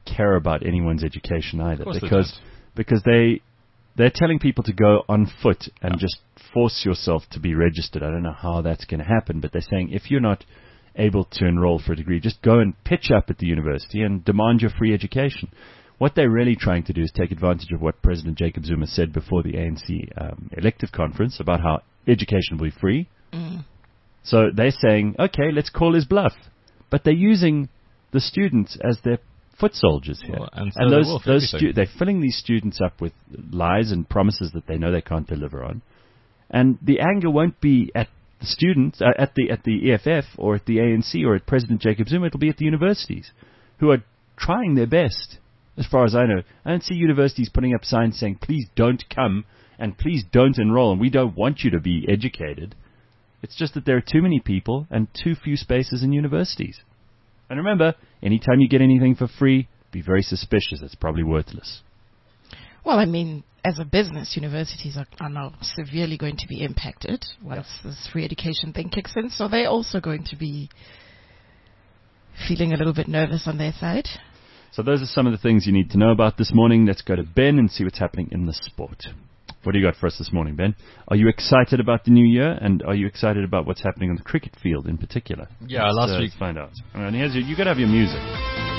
S2: care about anyone's education either,
S4: course they
S2: because they're telling people to go on foot and just force yourself to be registered. I don't know how that's going to happen, but they're saying if you're not able to enroll for a degree, just go and pitch up at the university and demand your free education. What they're really trying to do is take advantage of what President Jacob Zuma said before the ANC elective conference about how education will be free. So they're saying, okay, let's call his bluff. But they're using the students as their foot soldiers here.
S4: Well, and so
S2: they're filling these students up with lies and promises that they know they can't deliver on. And the anger won't be at the students, at the EFF or at the ANC or at President Jacob Zuma. It'll be at the universities who are trying their best. As far as I know, I don't see universities putting up signs saying, please don't come and please don't enroll and we don't want you to be educated. It's just that there are too many people and too few spaces in universities. And remember, anytime you get anything for free, be very suspicious. It's probably worthless.
S3: Well, I mean, as a business, universities are now severely going to be impacted once this free education thing kicks in. So they're also going to be feeling a little bit nervous on their side.
S2: So those are some of the things you need to know about this morning. Let's go to Ben and see what's happening in the sport. What do you got for us this morning, Ben? Are you excited about the new year, and are you excited about what's happening on the cricket field in particular?
S4: Yeah, last week.
S2: Let's find out. All right, here's you got to have your music. All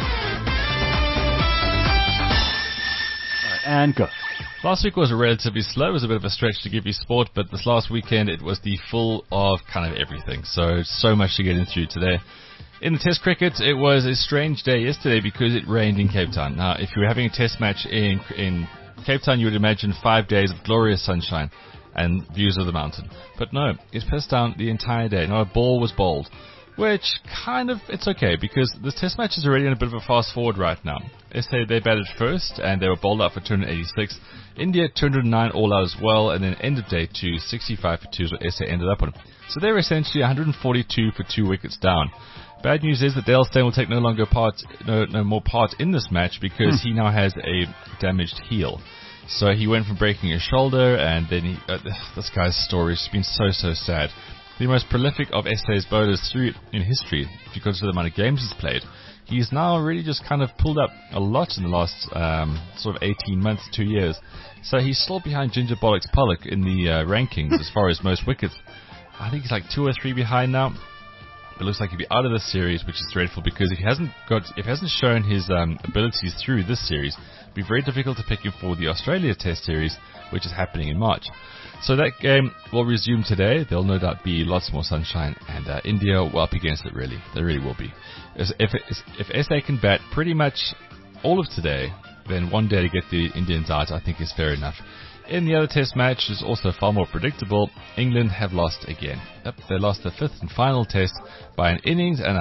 S2: right, and go.
S4: Last week was relatively slow. It was a bit of a stretch to give you sport, but this last weekend it was the full of kind of everything. So much to get into today. In the Test cricket, it was a strange day yesterday because it rained in Cape Town. Now, if you were having a Test match in Cape Town, you would imagine 5 days of glorious sunshine and views of the mountain. But no, it pissed down the entire day. Not a ball was bowled, which it's okay because this Test match is already on a bit of a fast forward right now. SA, they batted first and they were bowled out for 286. India 209 all out as well, and then end of day 265 for 2 is what SA ended up on. So they're essentially 142 for 2 wickets down. Bad news is that Dale Steyn will take no more part in this match because he now has a damaged heel. So he went from breaking his shoulder, and then this guy's story has been so sad. The most prolific of SA's bowlers through in history, if you consider the amount of games he's played. He's now really just kind of pulled up a lot in the last sort of 18 months, 2 years. So he's still behind Ginger Bollocks Pollock in the rankings as far as most wickets. I think he's like 2 or 3 behind now. It looks like he'll be out of this series, which is dreadful because if he hasn't shown his abilities through this series, it'll be very difficult to pick him for the Australia Test series, which is happening in March. So that game will resume today. There'll no doubt be lots more sunshine, and India will up against it. Really, they really will be. If SA can bat pretty much all of today, then one day to get the Indians out, I think is fair enough. In the other Test match, is also far more predictable. England have lost again. Yep, they lost the 5th and final Test by an innings and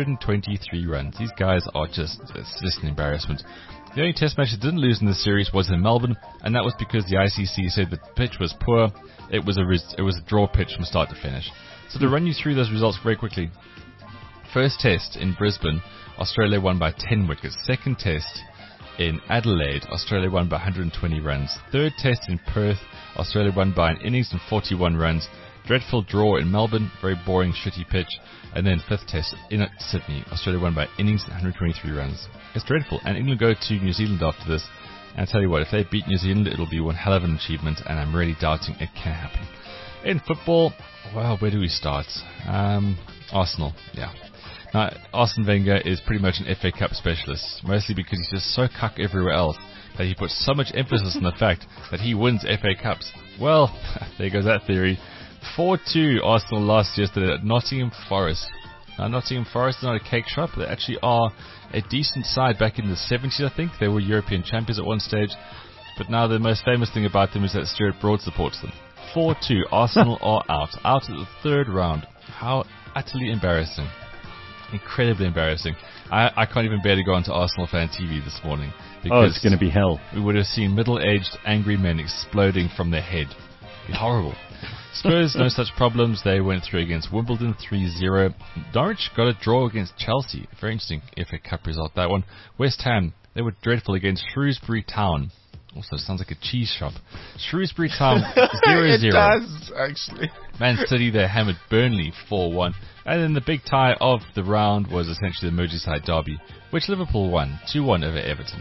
S4: 123 runs. These guys are it's just an embarrassment. The only Test match that didn't lose in this series was in Melbourne, and that was because the ICC said the pitch was poor. It was a draw pitch from start to finish. So to run you through those results very quickly. First Test in Brisbane, Australia won by 10 wickets. Second Test in Adelaide, Australia won by 120 runs. Third Test in Perth, Australia won by an innings and 41 runs. Dreadful draw in Melbourne, very boring, shitty pitch. And then 5th Test in Sydney, Australia won by innings and 123 runs. It's dreadful. And England go to New Zealand after this. And I tell you what, if they beat New Zealand, it'll be one hell of an achievement, and I'm really doubting it can happen. In football, well, where do we start? Arsenal, yeah. Now, Arsene Wenger is pretty much an FA Cup specialist, mostly because he's just so cuck everywhere else that he puts so much emphasis on the fact that he wins FA Cups. Well, there goes that theory. 4-2 Arsenal lost yesterday at Nottingham Forest. Now, Nottingham Forest is not a cake shop. They actually are a decent side. Back in the 70s, I think. They were European champions at one stage. But now the most famous thing about them is that Stuart Broad supports them. 4-2. Arsenal are out. Out at the 3rd round. How utterly embarrassing. Incredibly embarrassing. I can't even bear to go onto Arsenal Fan TV this morning. Because
S2: it's going to be hell.
S4: We would have seen middle-aged angry men exploding from their head. It'd be horrible. Spurs, no such problems. They went through against Wimbledon 3-0. Norwich got a draw against Chelsea. Very interesting FA Cup result, that one. West Ham, they were dreadful against Shrewsbury Town. Also, sounds like a cheese shop. Shrewsbury Town 0-0.
S5: It does, actually.
S4: Man City, they hammered Burnley 4-1. And then the big tie of the round was essentially the Merseyside derby, which Liverpool won 2-1 over Everton.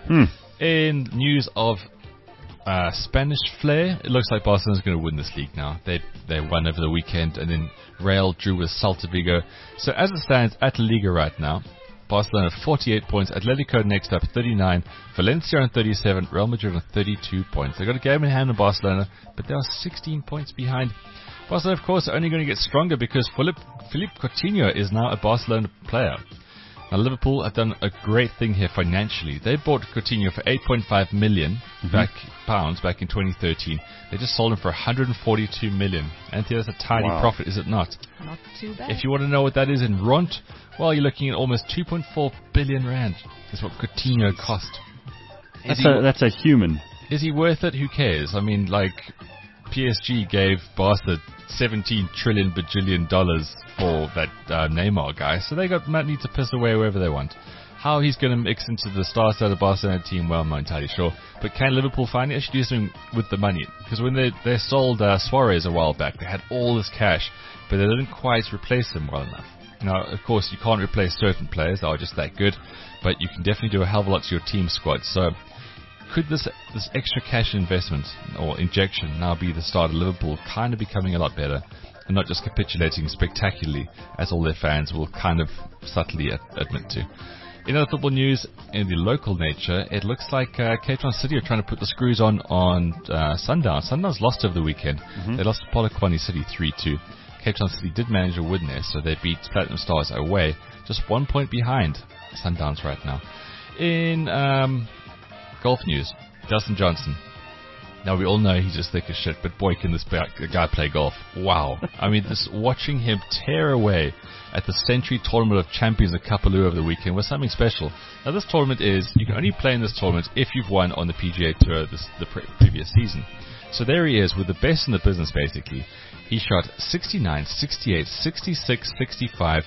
S4: In news of Spanish flair, it looks like Barcelona's going to win this league now. They won over the weekend, and then Real drew with Celta Vigo. So as it stands at La Liga right now, Barcelona 48 points, Atletico next up 39, Valencia on 37, Real Madrid on 32 points. They've got a game in hand on Barcelona, but they are 16 points behind. Barcelona, of course, are only going to get stronger because Philippe Coutinho is now a Barcelona player. Now, Liverpool have done a great thing here financially. They bought Coutinho for 8.5 million pounds back in 2013. They just sold him for 142 million. And that's a tidy profit, is it not?
S3: Not too bad.
S4: If you want to know what that is in rond, well, you're looking at almost 2.4 billion rand. That's what Coutinho cost.
S2: That's a human.
S4: Is he worth it? Who cares? I mean, like, PSG gave Barca $17 bajillion for that Neymar guy, so they got money to piss away wherever they want. How he's going to mix into the star-studded Barcelona team, well, I'm not entirely sure. But can Liverpool finally actually do something with the money? Because when they sold Suarez a while back, they had all this cash, but they didn't quite replace him well enough. Now, of course, you can't replace certain players that are just that good, but you can definitely do a hell of a lot to your team squad. So, could this extra cash investment or injection now be the start of Liverpool kind of becoming a lot better and not just capitulating spectacularly as all their fans will kind of subtly admit to? In other football news, in the local nature, it looks like Cape Town City are trying to put the screws on Sundowns. Sundowns lost over the weekend. They lost to Polokwane City 3-2. Cape Town City did manage a win there, so they beat Platinum Stars away, just 1 point behind Sundowns right now. In golf news, Dustin Johnson. Now, we all know he's just thick as shit, but boy, can this guy play golf. Wow. I mean, watching him tear away at the Century Tournament of Champions at Kapalua over the weekend was something special. Now, this tournament you can only play in this tournament if you've won on the PGA Tour the previous season. So there he is with the best in the business, basically. He shot 69, 68, 66, 65,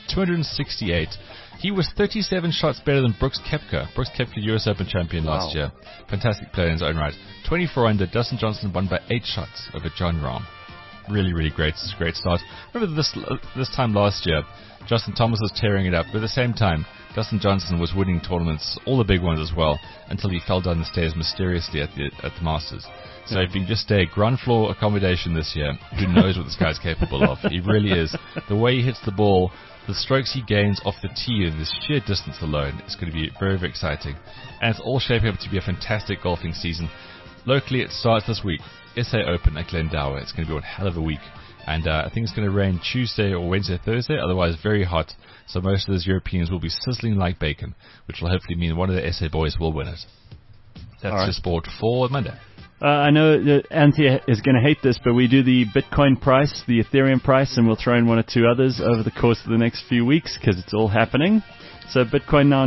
S4: 268. He was 37 shots better than Brooks Koepka. Brooks Koepka, US Open champion last year. Fantastic player in his own right. 24 under, Dustin Johnson won by 8 shots over John Rahm. Really, really great start. Remember this time last year, Justin Thomas was tearing it up, but at the same time, Dustin Johnson was winning tournaments, all the big ones as well, until he fell down the stairs mysteriously at the Masters. So if you can just stay ground floor accommodation this year, who knows what this guy's capable of? He really is. The way he hits the ball, the strokes he gains off the tee in this sheer distance alone is going to be very, very exciting. And it's all shaping up to be a fantastic golfing season. Locally, it starts this week. SA Open at Glendower. It's going to be one hell of a week. And I think it's going to rain Tuesday or Wednesday, Thursday, otherwise very hot. So most of those Europeans will be sizzling like bacon, which will hopefully mean one of the SA boys will win it. That's your sport for Monday.
S2: I know that Anthea is going to hate this, but we do the Bitcoin price, the Ethereum price, and we'll throw in one or two others over the course of the next few weeks because it's all happening. So Bitcoin now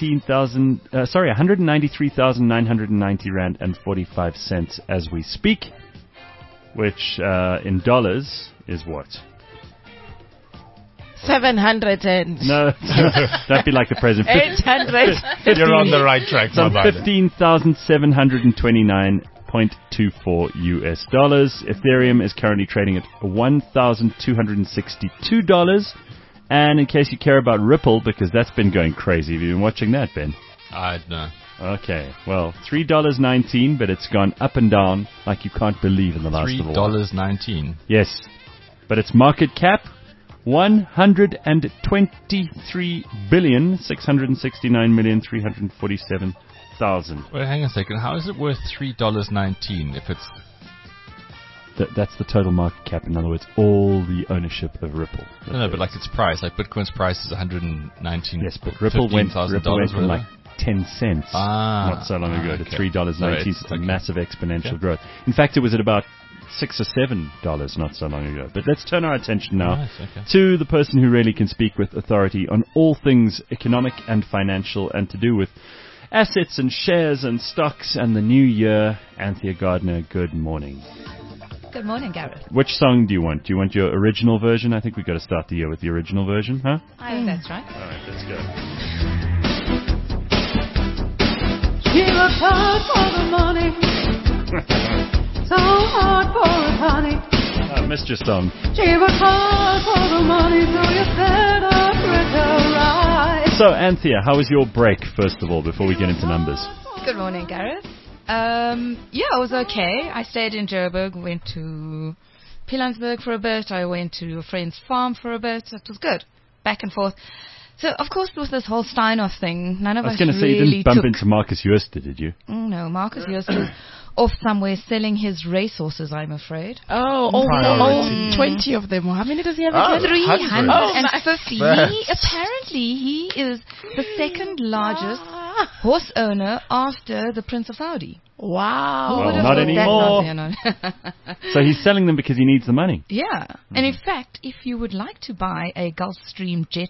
S2: 193,990 Rand and 45 cents as we speak, which in dollars is what?
S3: 700 and...
S2: No, that'd be like the president.
S3: 800.
S5: You're on the right track, my brother.
S2: 15,729.24 US dollars. Ethereum is currently trading at $1,262. And in case you care about Ripple, because that's been going crazy, have you been watching that, Ben?
S4: No.
S2: Okay, well, $3.19, but it's gone up and down like you can't believe in the last little while.
S4: $3.19.
S2: Yes, but its market cap, 123,669,347,000.
S4: Wait, hang on a second. How is it worth $3.19 if it's...
S2: That's the total market cap. In other words, all the ownership of Ripple.
S4: No, but like its price. Like Bitcoin's price is $119,000.
S2: Yes, but Ripple went from like 10 cents not so long ago to $3.19. So it's a massive exponential growth. In fact, it was at about $6 or $7 not so long ago. But let's turn our attention now to the person who really can speak with authority on all things economic and financial and to do with assets and shares and stocks and the new year. Anthea Gardner, good morning.
S6: Good morning, Gareth.
S2: Which song do you want? Do you want your original version? I think we've got to start the year with the original version, huh?
S6: I think that's right.
S2: All right, let's go.
S7: He works hard for the money, so hard for it, honey.
S2: I missed your song.
S7: She works hard for the money, so you better treat her right.
S2: So, Anthea, how was your break, first of all, before we get into numbers?
S6: Good morning, Gareth. Yeah, it was okay. I stayed in Joburg, went to Pilanesberg for a bit. I went to a friend's farm for a bit. It was good. Back and forth. So, of course, with this whole Steinhoff thing, none of
S2: I was
S6: us
S2: going to say, you
S6: really
S2: didn't bump
S6: took...
S2: into Marcus Jooste, did you?
S6: No, Marcus Joost is off somewhere selling his racehorses, I'm afraid.
S5: Priority.
S3: 20 of them. How many does he have
S5: Oh,
S3: again?
S6: 350.
S5: nice.
S6: Apparently, he is the second largest horse owner after the Prince of Saudi.
S3: Wow.
S6: Who would have
S2: not
S6: thought
S2: anymore.
S6: that? No.
S2: So he's selling them because he needs the money.
S6: Yeah. And in fact, if you would like to buy a Gulfstream Jet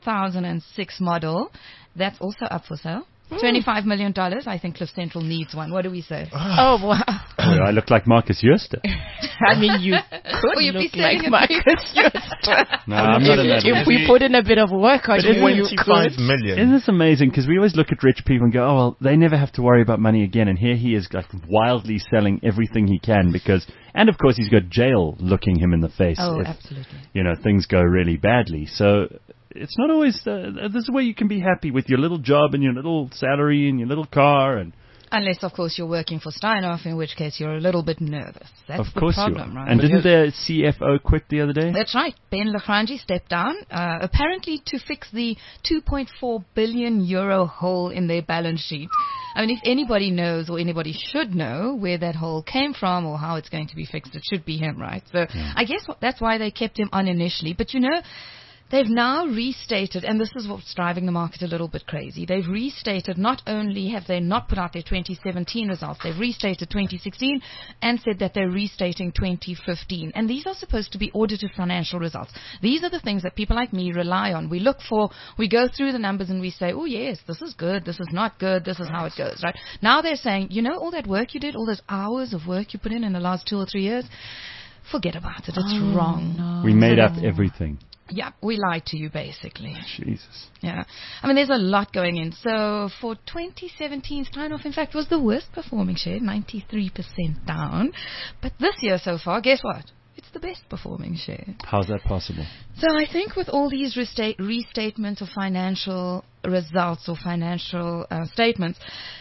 S6: 2006 model, that's also up for sale. $25 million. I think Cliff Central needs one. What do we say?
S3: Oh, wow.
S2: Oh, I look like Marcus Jooste.
S3: I mean, you could
S6: Will you be
S3: look
S6: selling
S3: like
S6: it?
S3: Marcus Jooste.
S2: No, I'm not in that.
S3: If we put in a bit of work on you, you
S5: 25
S3: could.
S5: million.
S2: Isn't this amazing? Because we always look at rich people and go, oh, well, they never have to worry about money again. And here he is like wildly selling everything he can because, and of course, he's got jail looking him in the face
S6: Oh,
S2: if,
S6: absolutely.
S2: things go really badly. So it's not always, there's a way you can be happy with your little job and your little salary and your little car. And
S6: Unless, of course, you're working for Steinhoff, in which case you're a little bit nervous. That's
S2: of
S6: the
S2: course
S6: problem,
S2: you are.
S6: right?
S2: And didn't their CFO quit the other day?
S6: That's right. Ben Lachranji stepped down, apparently to fix the 2.4 billion euro hole in their balance sheet. I mean, if anybody knows or anybody should know where that hole came from or how it's going to be fixed, it should be him, right? So I guess that's why they kept him on initially. But, they've now restated, and this is what's driving the market a little bit crazy. They've restated, not only have they not put out their 2017 results, they've restated 2016 and said that they're restating 2015. And these are supposed to be audited financial results. These are the things that people like me rely on. We look for, we go through the numbers and we say, oh yes, this is good, this is not good, this is how it goes, right? Now they're saying, all that work you did, all those hours of work you put in the last 2 or 3 years, forget about it. It's wrong.
S3: No.
S2: We made up everything.
S6: Yeah, we lied to you, basically.
S2: Jesus.
S6: Yeah. I mean, there's a lot going in. So for 2017, Steinhoff, in fact, was the worst performing share, 93% down. But this year so far, guess what? It's the best performing share.
S2: How's that possible?
S6: So I think with all these restatements of financial results or financial statements,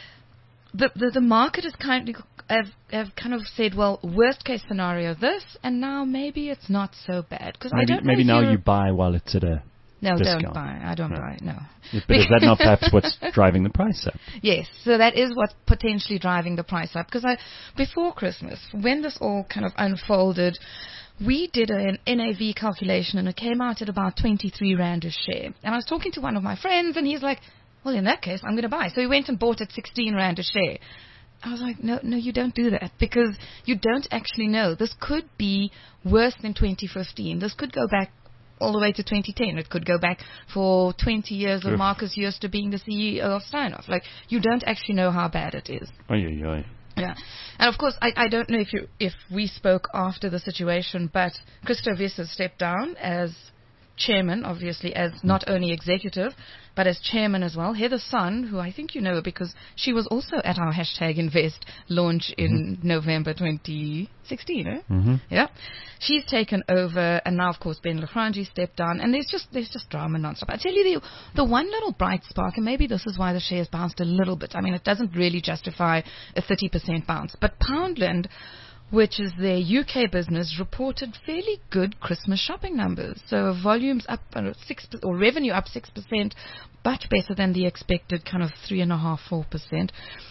S6: the market is have kind of said, well, worst case scenario this, and now maybe it's not so bad. Because I don't know
S2: maybe
S6: if
S2: now
S6: you're...
S2: you buy while it's at a
S6: No,
S2: discount.
S6: don't buy. I don't buy. No.
S2: But is that not perhaps what's driving the price up?
S6: Yes, so that is what's potentially driving the price up. Because before Christmas, when this all kind of unfolded, we did an NAV calculation and it came out at about 23 Rand a share. And I was talking to one of my friends and he's like, well, in that case, I'm going to buy. So he went and bought at 16 Rand a share. I was like, no, you don't do that because you don't actually know. This could be worse than 2015. This could go back all the way to 2010. It could go back for 20 years of Marcus Jooste being the CEO of Steinhoff. Like, you don't actually know how bad it is.
S2: Oy.
S6: Yeah. And of course, I don't know if we spoke after the situation, but Christo Visser stepped down as chairman, obviously, as not only executive, but as chairman as well. Heather Sun, who I think you know because she was also at our #Invest launch in November 2016, eh?
S2: Mm-hmm.
S6: Yeah. She's taken over, and now, of course, Ben Lachranji stepped down, and there's just drama nonstop. I tell you, the one little bright spark, and maybe this is why the shares bounced a little bit. I mean, it doesn't really justify a 30% bounce, but Poundland, which is their UK business, reported fairly good Christmas shopping numbers. So volumes up 6%, or revenue up 6%, much better than the expected kind of 3.5-4%.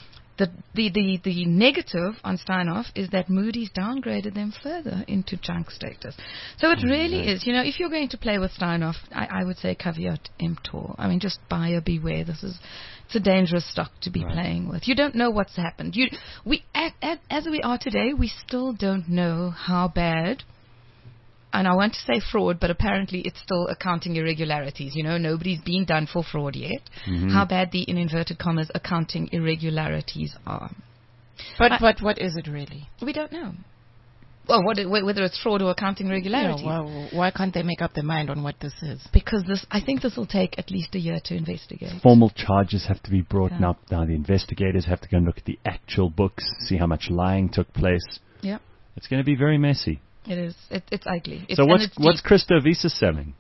S6: The negative on Steinhoff is that Moody's downgraded them further into junk status. So it really is, if you're going to play with Steinhoff, I would say caveat emptor. I mean, just buyer beware. It's a dangerous stock to be playing with. You don't know what's happened. As we are today, we still don't know how bad, and I want to say fraud, but apparently it's still accounting irregularities. Nobody's been done for fraud yet. Mm-hmm. How bad the, in inverted commas, accounting irregularities are.
S3: But what is it really?
S6: We don't know. Well, whether it's fraud or accounting
S3: Yeah,
S6: irregularity.
S3: why can't they make up their mind on what this is?
S6: Because I think this will take at least a year to investigate.
S2: Formal charges have to be brought
S6: Yeah.
S2: up. Now the investigators have to go and look at the actual books, see how much lying took place.
S6: Yeah,
S2: It's going to be very messy.
S6: it is. It's ugly.
S2: So what's Christo Visa selling?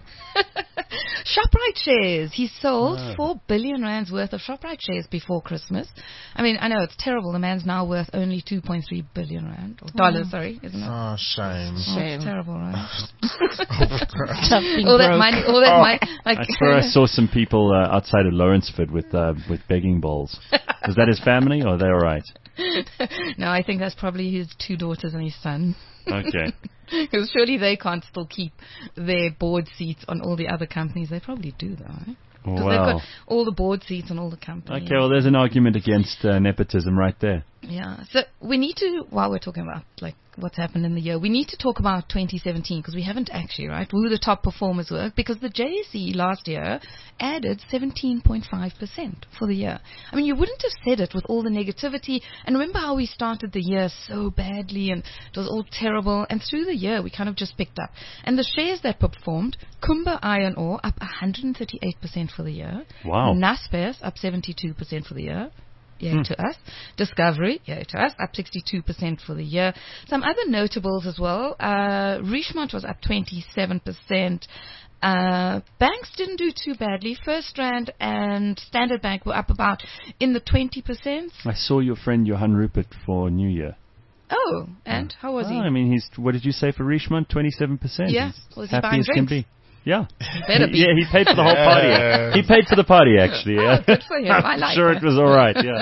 S6: ShopRite shares. He sold 4 billion rands worth of ShopRite shares before Christmas. I mean, I know it's terrible. The man's now worth only 2.3 billion rand or dollars. Sorry, isn't it?
S5: Oh, shame.
S6: Oh, it's terrible, right?
S3: Tough being
S6: all that
S3: broke.
S6: money, all that money. Like,
S2: I swear I saw some people outside of Lawrenceford with begging bowls. Was that his family, or are they all right?
S6: no, I think that's probably his 2 daughters and his son.
S2: Okay.
S6: Because surely they can't still keep their board seats on all the other companies. They probably do, though. Because they've
S2: Well,
S6: got all the board seats on all the companies.
S2: okay. Well, there's an argument against nepotism right there.
S6: Yeah. So we need to, while we're talking about like what's happened in the year, we need to talk about 2017 because we haven't actually, right? Who the top performers were, because the JSE last year added 17.5% for the year. I mean, you wouldn't have said it with all the negativity. And remember how we started the year so badly and it was all terrible. And through the year, we kind of just picked up. And the shares that performed, Kumba Iron Ore up 138% for the year.
S2: Wow.
S6: Naspers up 72% for the year. Yay to us. Discovery, yay to us, up 62% for the year. Some other notables as well. Richemont was up 27%. Banks didn't do too badly. First Rand and Standard Bank were up about in the 20%.
S2: I saw your friend Johan Rupert for New Year.
S6: Oh, and how was he?
S2: I mean, what did you say for Richemont? 27%.
S6: Yeah.
S2: He's
S6: Was he
S2: happy
S6: buying
S2: as can
S6: drinks?
S2: be. Yeah.
S6: Better be.
S2: Yeah, he paid for the whole party. He paid for the party, actually. Yeah.
S6: Oh, good for him. I
S2: I'm
S6: like
S2: sure
S6: that.
S2: it was all right. Yeah.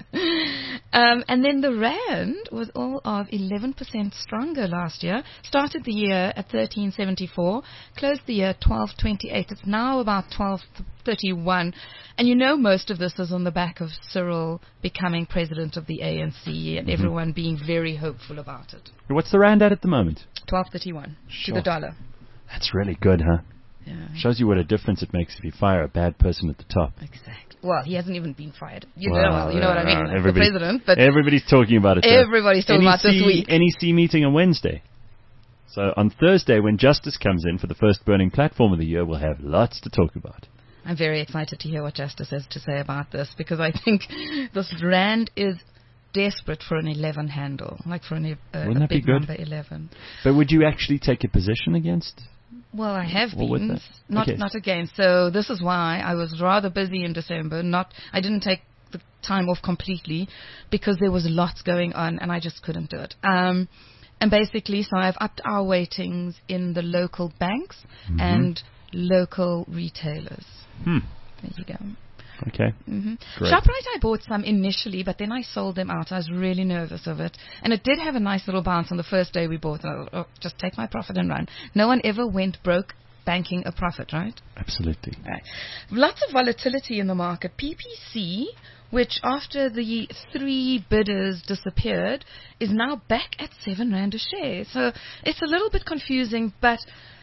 S6: And then the Rand was all of 11% stronger last year. Started the year at 13.74, closed the year 12.28. It's now about 12.31. And you know most of this is on the back of Cyril becoming president of the ANC and everyone being very hopeful about it.
S2: What's the rand at the moment?
S6: 12.31
S2: Sure.
S6: to the dollar.
S2: That's really good, huh?
S6: Yeah,
S2: Shows you what a difference it makes if you fire a bad person at the top.
S6: exactly. Well, he hasn't even been fired. You
S2: Well,
S6: know what I mean? The
S2: everybody-
S6: president, but
S2: Everybody's talking about it. though.
S6: everybody's talking about this week.
S2: NEC meeting on Wednesday. So on Thursday, when Justice comes in for the first burning platform of the year, we'll have lots to talk about.
S6: I'm very excited to hear what Justice has to say about this because I think this Rand is desperate for an 11 handle, like for
S2: Wouldn't
S6: a
S2: that be
S6: big
S2: good?
S6: number 11.
S2: But would you actually take a position against?
S6: Well, I have
S2: What was
S6: been,
S2: that?
S6: not
S2: Okay.
S6: not again. So this is why I was rather busy in December. I didn't take the time off completely because there was lots going on and I just couldn't do it. And basically, so I've upped our weightings in the local banks and local retailers. There you go.
S2: Okay. Great.
S6: ShopRite, I bought some initially, but then I sold them out. I was really nervous of it. And it did have a nice little bounce on the first day we bought it. I thought, oh, just take my profit and run. No one ever went broke banking a profit, right?
S2: Absolutely.
S6: Right. Lots of volatility in the market. PPC, which after the 3 bidders disappeared, is now back at 7 Rand a share. So it's a little bit confusing, but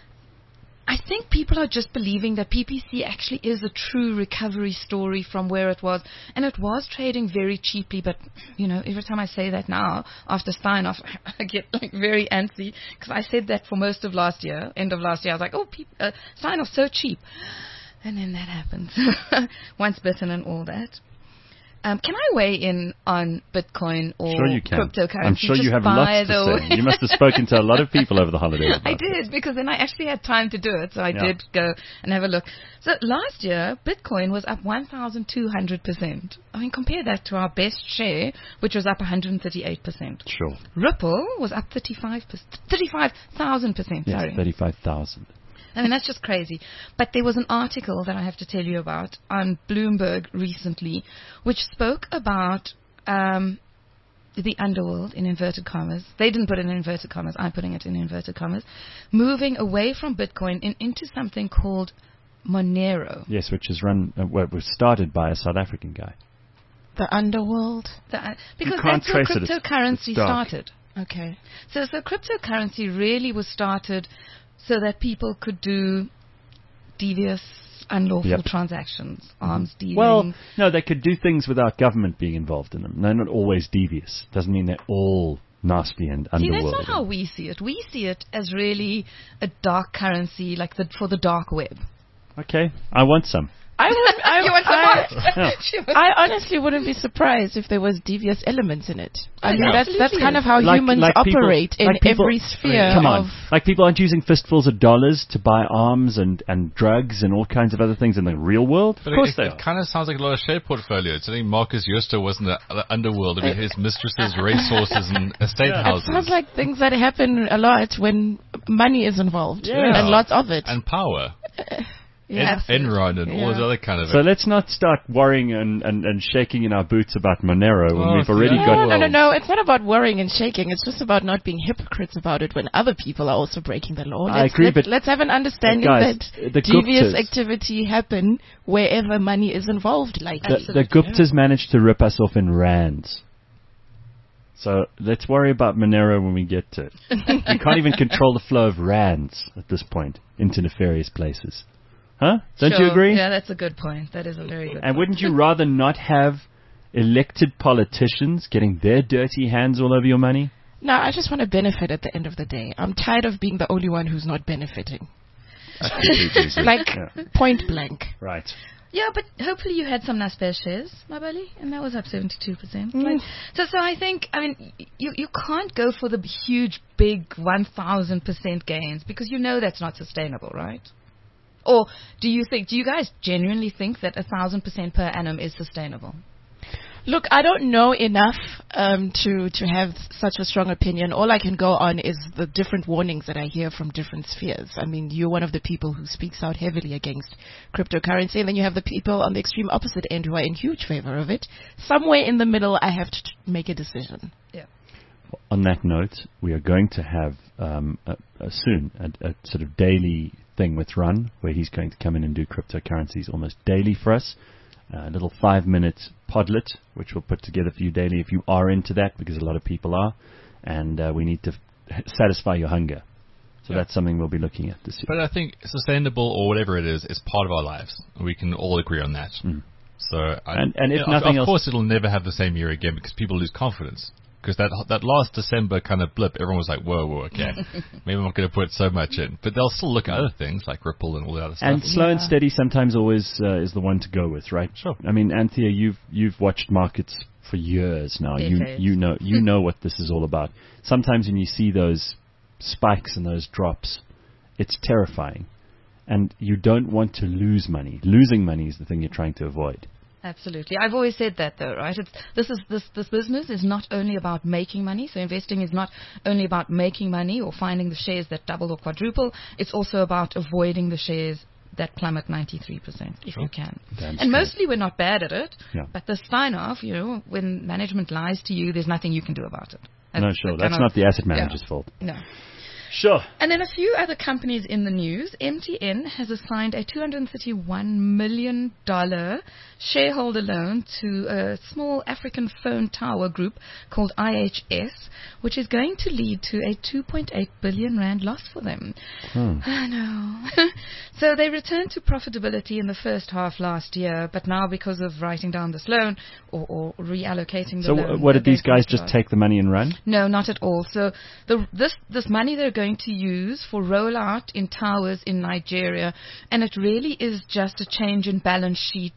S6: I think people are just believing that PPC actually is a true recovery story from where it was. And it was trading very cheaply, but, you know, every time I say that now, after Steinhoff, I get like very antsy, because I said that for most of last year, end of last year. I was like, oh, Steinhoff's so cheap. And then that happens. Once bitten and all that. Can I weigh in on Bitcoin or
S2: Sure you can.
S6: cryptocurrency?
S2: I'm sure you
S6: Just
S2: have
S6: by
S2: lots to
S6: the
S2: say.
S6: way?
S2: You must have spoken to a lot of people over the holidays about
S6: I did, because then I actually had time to do it, so I
S2: Yeah.
S6: did go and have a look. So last year, Bitcoin was up 1,200%. I mean, compare that to our best share, which was up 138%.
S2: Sure.
S6: Ripple was up 35,000%.
S2: Yes,
S6: Sorry.
S2: 35,000.
S6: I mean, that's just crazy. But there was an article that I have to tell you about on Bloomberg recently, which spoke about the underworld, in inverted commas. They didn't put it in inverted commas. I'm putting it in inverted commas. Moving away from Bitcoin into something called Monero.
S2: Yes, which is was started by a South African guy.
S3: The underworld.
S6: Because
S2: can't
S6: that's where
S2: trace it. It's
S6: cryptocurrency
S2: dark.
S6: started.
S3: Okay.
S6: So cryptocurrency really was started so that people could do devious, unlawful
S2: Yep.
S6: transactions, arms dealing.
S2: Well, no, they could do things without government being involved in them. They're not always devious. Doesn't mean they're all nasty and
S6: See, that's
S2: underworld.
S6: not how we see it. We see it as really a dark currency, like for the dark web.
S2: Okay, I want some.
S3: I would,
S6: You want some more? She was-
S3: I honestly wouldn't be surprised if there was devious elements in it. I mean, that's
S6: absolutely
S3: kind of
S6: is.
S3: how humans
S2: people-
S3: operate in
S2: like people-
S3: every sphere
S2: Come
S3: of...
S2: on, like people aren't using fistfuls of dollars to buy arms and drugs and all kinds of other things in the real world.
S4: But
S2: Of course
S4: it
S2: they are.
S4: kind of sounds like a lot of share portfolios. I think Marcus Joster was in the underworld of his mistresses, racehorses, and estate
S3: It
S4: houses.
S3: sounds like things that happen a lot when money is involved,
S4: Yeah.
S3: and lots of it.
S4: and power.
S3: Yeah.
S4: Enron and all
S3: Yeah.
S4: those other kind of...
S2: So let's not start worrying and shaking in our boots about Monero when
S4: Oh,
S2: we've already
S4: yeah.
S2: got...
S3: No. It's not about worrying and shaking. It's just about not being hypocrites about it when other people are also breaking the law.
S2: I agree, but-
S3: let's have an understanding
S2: guys,
S3: that
S2: the
S3: devious
S2: Guptas-
S3: activity happen wherever money is involved. Like
S2: The Guptas managed to rip us off in rands. So let's worry about Monero when we get to it. You can't even control the flow of rands at this point into nefarious places. Huh? Don't you
S6: Sure.
S2: agree?
S6: Yeah, that's a good point. That is a very good
S2: And
S6: point.
S2: wouldn't you rather not have elected politicians getting their dirty hands all over your money?
S3: No, I just want to benefit at the end of the day. I'm tired of being the only one who's not benefiting. Like,
S2: Yeah.
S3: point blank.
S2: Right.
S6: Yeah, but hopefully you had some Naspers shares, Mabali, and that was up 72%.
S3: Mm.
S6: Like, so I think, I mean, you can't go for the huge, big 1,000% gains because you know that's not sustainable, right? Or do you guys genuinely think that 1,000% per annum is sustainable?
S3: Look, I don't know enough to have such a strong opinion. All I can go on is the different warnings that I hear from different spheres. I mean, you're one of the people who speaks out heavily against cryptocurrency, and then you have the people on the extreme opposite end who are in huge favor of it. Somewhere in the middle, I have to make a decision.
S6: Yeah.
S2: On that note, we are going to have soon a sort of daily thing with Run, where he's going to come in and do cryptocurrencies almost daily for us. A little 5-minute podlet, which we'll put together for you daily if you are into that, because a lot of people are, and we need to satisfy your hunger. So that's something we'll be looking at this year.
S4: But I think sustainable or whatever it is part of our lives. We can all agree on that. So,
S2: And if
S4: of
S2: nothing else-
S4: course, it'll never have the same year again because people lose confidence. Because that last December kind of blip, everyone was like, whoa, okay, maybe I'm not going to put so much in. But they'll still look at other things like Ripple and all the other stuff.
S2: And slow and steady sometimes always is the one to go with, right?
S4: Sure.
S2: I mean, Anthea, you've watched markets for years now.
S6: Decades.
S2: You know what this is all about. Sometimes when you see those spikes and those drops, it's terrifying, and you don't want to lose money. Losing money is the thing you're trying to avoid.
S6: Absolutely. I've always said that though, right? This business is not only about making money. So investing is not only about making money or finding the shares that double or quadruple. It's also about avoiding the shares that plummet 93% if you can.
S2: Damn
S6: And
S2: straight.
S6: mostly we're not bad at it.
S2: Yeah.
S6: But the sign-off, when management lies to you, there's nothing you can do about it.
S2: No, sure. That's not the asset manager's fault.
S6: No.
S2: Sure.
S6: And then a few other companies in the news. MTN has assigned a $231 million shareholder loan to a small African phone tower group called IHS, which is going to lead to a 2.8 billion rand loss for them. I know. So they returned to profitability in the first half last year, but now because of writing down this loan or reallocating the
S2: So
S6: loan.
S2: what did
S6: they're
S2: these guys
S6: going to
S2: just take the money and run?
S6: No, not at all. So this money they're going to use for rollout in towers in Nigeria, and it really is just a change in balance sheet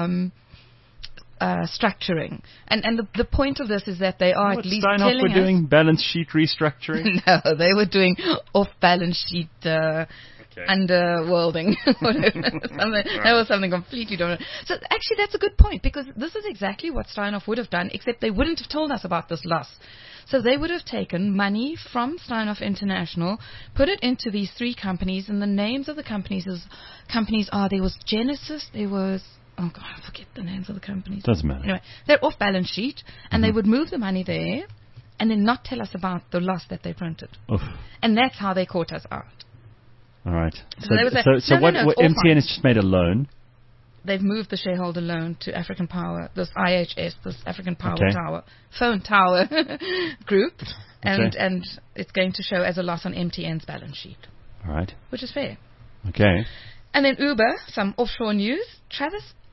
S6: structuring. And the point of this is that they are at least
S2: Steinhoff
S6: telling
S2: were
S6: us.
S2: doing balance sheet restructuring?
S6: No, they were doing off balance sheet. Underworlding. That was something completely different. So actually that's a good point, because this is exactly what Steinhoff would have done, except they wouldn't have told us about this loss. So they would have taken money from Steinhoff International, put it into these three companies, and the names of the companies are, there was Genesis, there was, oh God, I forget the names of the companies.
S2: Doesn't matter.
S6: Anyway, they're off balance sheet, and they would move the money there, and then not tell us about the loss that they printed.
S2: Oof.
S6: And that's how they caught us out.
S2: All right.
S6: So there was a- no,
S2: what
S6: it's all
S2: MTN
S6: fine.
S2: has just made a loan.
S6: They've moved the shareholder loan to African Power, this IHS, this African Power
S2: Okay.
S6: Tower, phone tower group, and
S2: Okay.
S6: and it's going to show as a loss on MTN's balance sheet,
S2: All right.
S6: which is fair.
S2: Okay.
S6: And then Uber, some offshore news. Travis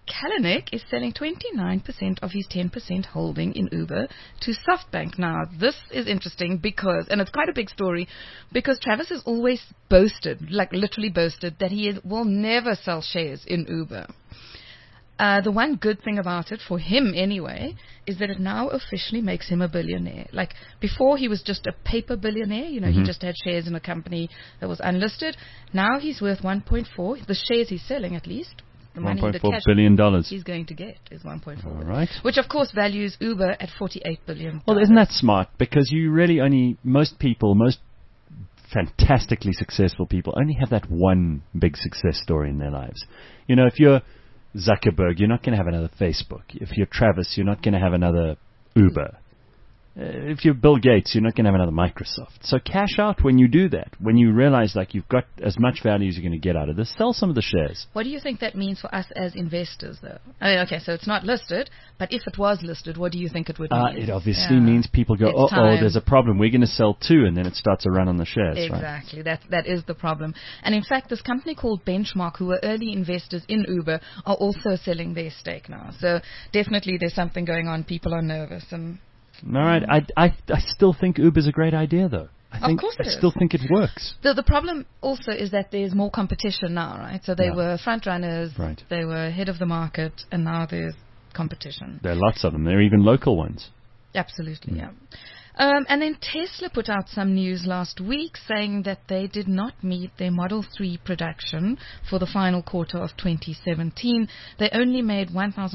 S6: Kalanick is selling 29% of his 10% holding in Uber to SoftBank. Now, this is interesting because, and it's quite a big story, because Travis has always boasted, like literally boasted, that will never sell shares in Uber. The one good thing about it, for him anyway, is that it now officially makes him a billionaire. Like, before he was just a paper billionaire, he just had shares in a company that was unlisted. Now he's worth 1.4, the shares he's selling at least. The money, the
S2: $1.4
S6: cash
S2: billion.
S6: he's going to get is 1.4
S2: All
S6: billion.
S2: right.
S6: Which, of course, values Uber at $48 billion.
S2: Well, isn't that smart? Because you really only, most fantastically successful people only have that one big success story in their lives. If you're Zuckerberg, you're not going to have another Facebook. If you're Travis, you're not going to have another Uber. If you're Bill Gates, you're not going to have another Microsoft. So cash out when you do that. When you realize like you've got as much value as you're going to get out of this, sell some of the shares.
S6: What do you think that means for us as investors, though? Okay, so it's not listed, but if it was listed, what do you think it would mean?
S2: It obviously means people go, oh, there's a problem. We're going to sell too, and then it starts a run on the shares.
S6: Exactly. Right? That is the problem. And in fact, this company called Benchmark, who were early investors in Uber, are also selling their stake now. So definitely there's something going on. People are nervous. And
S2: all right. I still think Uber's a great idea, though. I still think it works.
S6: The problem also is that there's more competition now, right? So they were front runners, they were ahead of the market, and now there's competition.
S2: There are lots of them. There are even local ones.
S6: Absolutely, yeah. And then Tesla put out some news last week saying that they did not meet their Model 3 production for the final quarter of 2017. They only made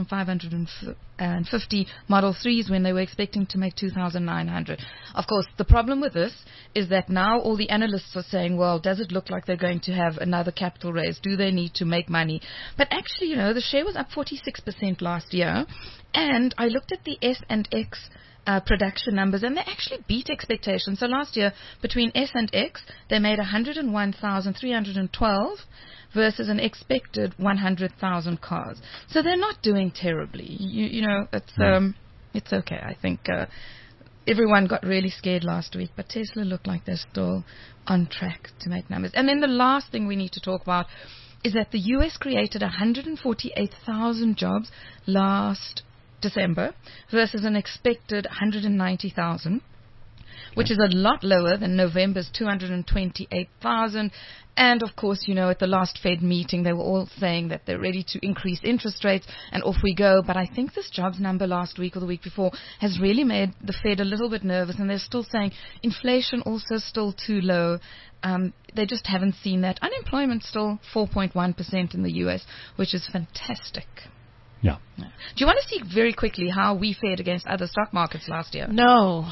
S6: 1,550 Model 3s when they were expecting to make 2,900. Of course, the problem with this is that now all the analysts are saying, well, does it look like they're going to have another capital raise? Do they need to make money? But actually, the share was up 46% last year. And I looked at the S and X production numbers, and they actually beat expectations. So last year, between S and X, they made 101,312 versus an expected 100,000 cars. So they're not doing terribly. It's okay. I think everyone got really scared last week, but Tesla looked like they're still on track to make numbers. And then the last thing we need to talk about is that the U.S. created 148,000 jobs last December versus an expected 190,000, which is a lot lower than November's 228,000. And of course, at the last Fed meeting, they were all saying that they're ready to increase interest rates, and off we go. But I think this jobs number last week or the week before has really made the Fed a little bit nervous, and they're still saying inflation also still too low. They just haven't seen that. Unemployment still 4.1% in the U.S., which is fantastic.
S2: Yeah.
S6: Do you want to see very quickly how we fared against other stock markets last year?
S3: No.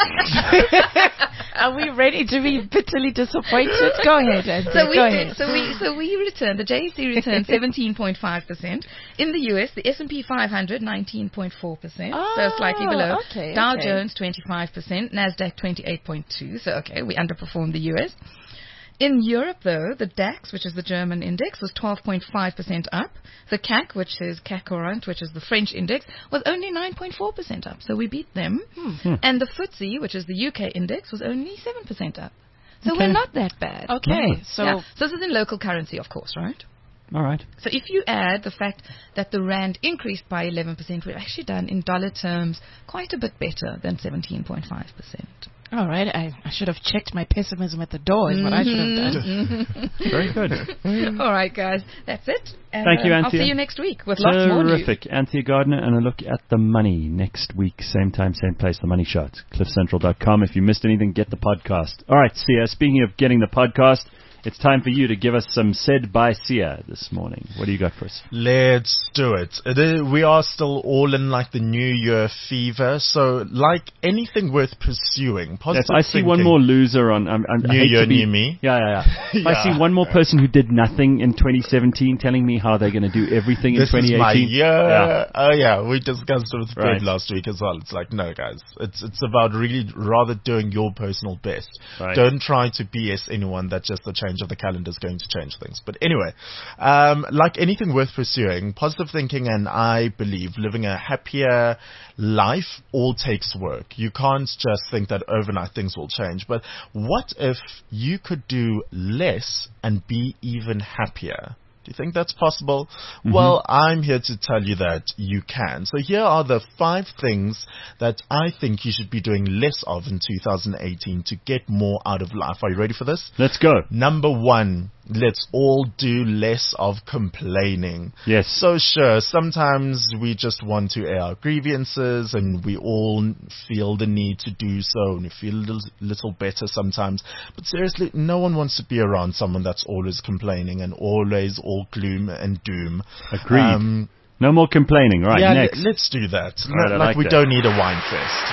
S3: Are we ready to be bitterly disappointed? Go ahead, Anthony.
S6: So we returned, the JSE returned 17.5%. In the US, the S&P 500, 19.4%. So slightly below. Dow Jones, 25%. NASDAQ, 28.2%. So, we underperformed the US. In Europe, though, the DAX, which is the German index, was 12.5% up. The CAC, which is CAC 40, which is the French index, was only 9.4% up. So we beat them. And the FTSE, which is the UK index, was only 7% up. So we're not that bad. So this is in local currency, of course, right?
S2: All right.
S6: So if you add the fact that the rand increased by 11%, we've actually done, in dollar terms, quite a bit better than 17.5%.
S3: All right. I should have checked my pessimism at the door is what I should have done.
S2: Very good.
S6: All right, guys. That's it. And,
S2: thank you, Anthea.
S6: I'll see you next week with lots more news.
S2: Terrific. Anthea Gardner, and a look at the money next week. Same time, same place. The Money Shot. CliffCentral.com. If you missed anything, get the podcast. All right, Sia. Speaking of getting the podcast, it's time for you to give us some said by Sia this morning. What do you got for us?
S5: Let's do it. We are still all in like the New Year fever. So like anything worth pursuing, positive
S2: I see one more loser on
S5: New Year, New Me.
S2: Yeah. If I see one more person who did nothing in 2017 telling me how they're going to do everything in 2018.
S5: This is my year. Yeah. Oh yeah, we discussed it with Fred last week as well. It's like, no guys, it's about really rather doing your personal best.
S2: Right.
S5: Don't try to BS anyone that just the change of the calendar is going to change things. But anyway, like anything worth pursuing, positive thinking, and I believe living a happier life all takes work. You can't just think that overnight things will change. But what if you could do less and be even happier? Do you think that's possible? Well, I'm here to tell you that you can. So here are the 5 things that I think you should be doing less of in 2018 to get more out of life. Are you ready for this?
S2: Let's go.
S5: Number 1, let's all do less of complaining.
S2: Yes.
S5: So sure, sometimes we just want to air our grievances and we all feel the need to do so and we feel a little better sometimes. But seriously, no one wants to be around someone that's always complaining and always all gloom and doom.
S2: Agreed. No more complaining. Right,
S5: yeah,
S2: next.
S5: let's do that.
S2: Right, I like
S5: we
S2: that.
S5: don't need a wine fest.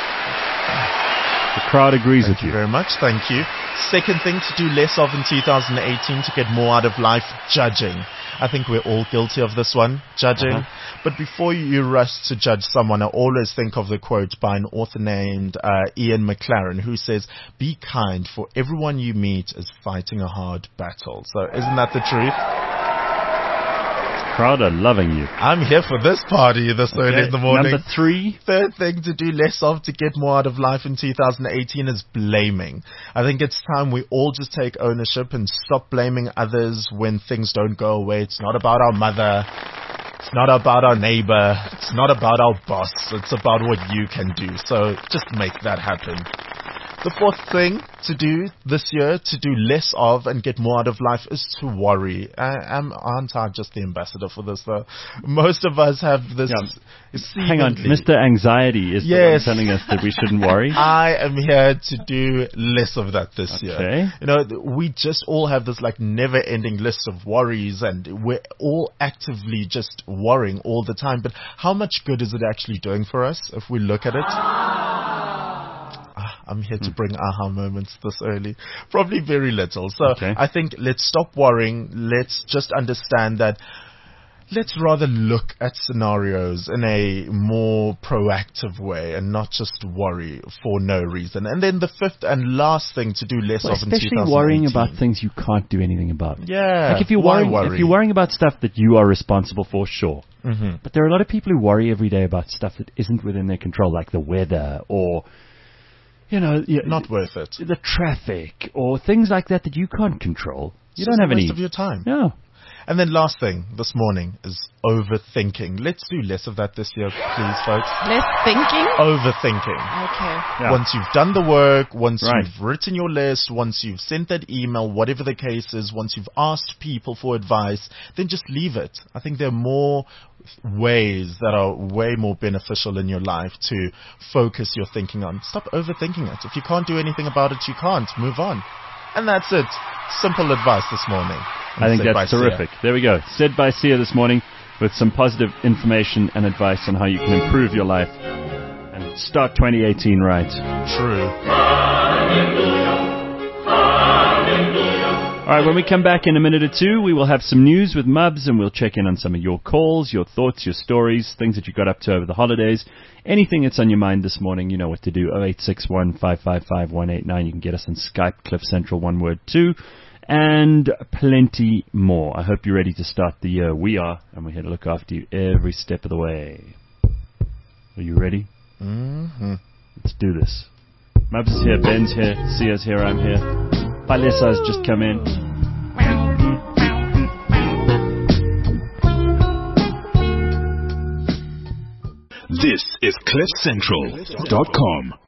S2: The crowd agrees
S5: Thank
S2: with
S5: you
S2: you.
S5: very much. Thank you. Second thing to do less of in 2018 to get more out of life, judging. I think we're all guilty of this one, judging. But before you rush to judge someone, I always think of the quote by an author named Ian McLaren, who says, "Be kind, for everyone you meet is fighting a hard battle." So isn't that the truth?
S2: Crowd are loving you.
S5: I'm here for this party this early in the morning.
S2: Number 3.
S5: Third thing to do less of to get more out of life in 2018 is blaming. I think it's time we all just take ownership and stop blaming others when things don't go away. It's not about our mother. It's not about our neighbor. It's not about our boss. It's about what you can do. So just make that happen. The fourth thing to do this year, to do less of and get more out of life, is to worry. Aren't I just the ambassador for this, though? Most of us have this.
S2: Hang on, Mr. Anxiety is the one telling us that we shouldn't worry.
S5: I am here to do less of that this year.
S2: Okay.
S5: You know, we just all have this like never-ending list of worries, and we're all actively just worrying all the time. But how much good is it actually doing for us if we look at it? I'm here to bring aha moments this early. Probably very little. So I think let's stop worrying. Let's just understand that. Let's rather look at scenarios in a more proactive way and not just worry for no reason. And then the fifth and last thing to do less of in 2018.
S2: Especially worrying about things you can't do anything about.
S5: Yeah.
S2: Like if you're worrying about stuff that you are responsible for, sure. But there are a lot of people who worry every day about stuff that isn't within their control, like the weather or, you know,
S5: not worth it.
S2: The traffic or things like that you can't control. You don't have
S5: any
S2: any
S5: of your time.
S2: No.
S5: And then last thing this morning is overthinking. Let's do less of that this year, please, folks.
S3: Less thinking?
S5: Overthinking.
S3: Okay.
S2: Yeah.
S5: Once you've done the work, once you've written your list, once you've sent that email, whatever the case is, once you've asked people for advice, then just leave it. I think there are more ways that are way more beneficial in your life to focus your thinking on. Stop overthinking it. If you can't do anything about it, you can't. Move on. And that's it. Simple advice this morning.
S2: I think that's terrific. There we go. Said by Sia this morning with some positive information and advice on how you can improve your life and start 2018 right.
S5: True.
S2: All right, when we come back in a minute or two, we will have some news with Mubs and we'll check in on some of your calls, your thoughts, your stories, things that you got up to over the holidays. Anything that's on your mind this morning, you know what to do. 0861-555-189. You can get us on Skype, Cliff Central, one word, 2. And plenty more. I hope you're ready to start the year. We are, and we're here to look after you every step of the way. Are you ready?
S5: Mm-hmm.
S2: Let's do this. Mubs is here, Ben's here, Sia's here, I'm here. Palesa's just come in.
S1: This is CliffCentral.com.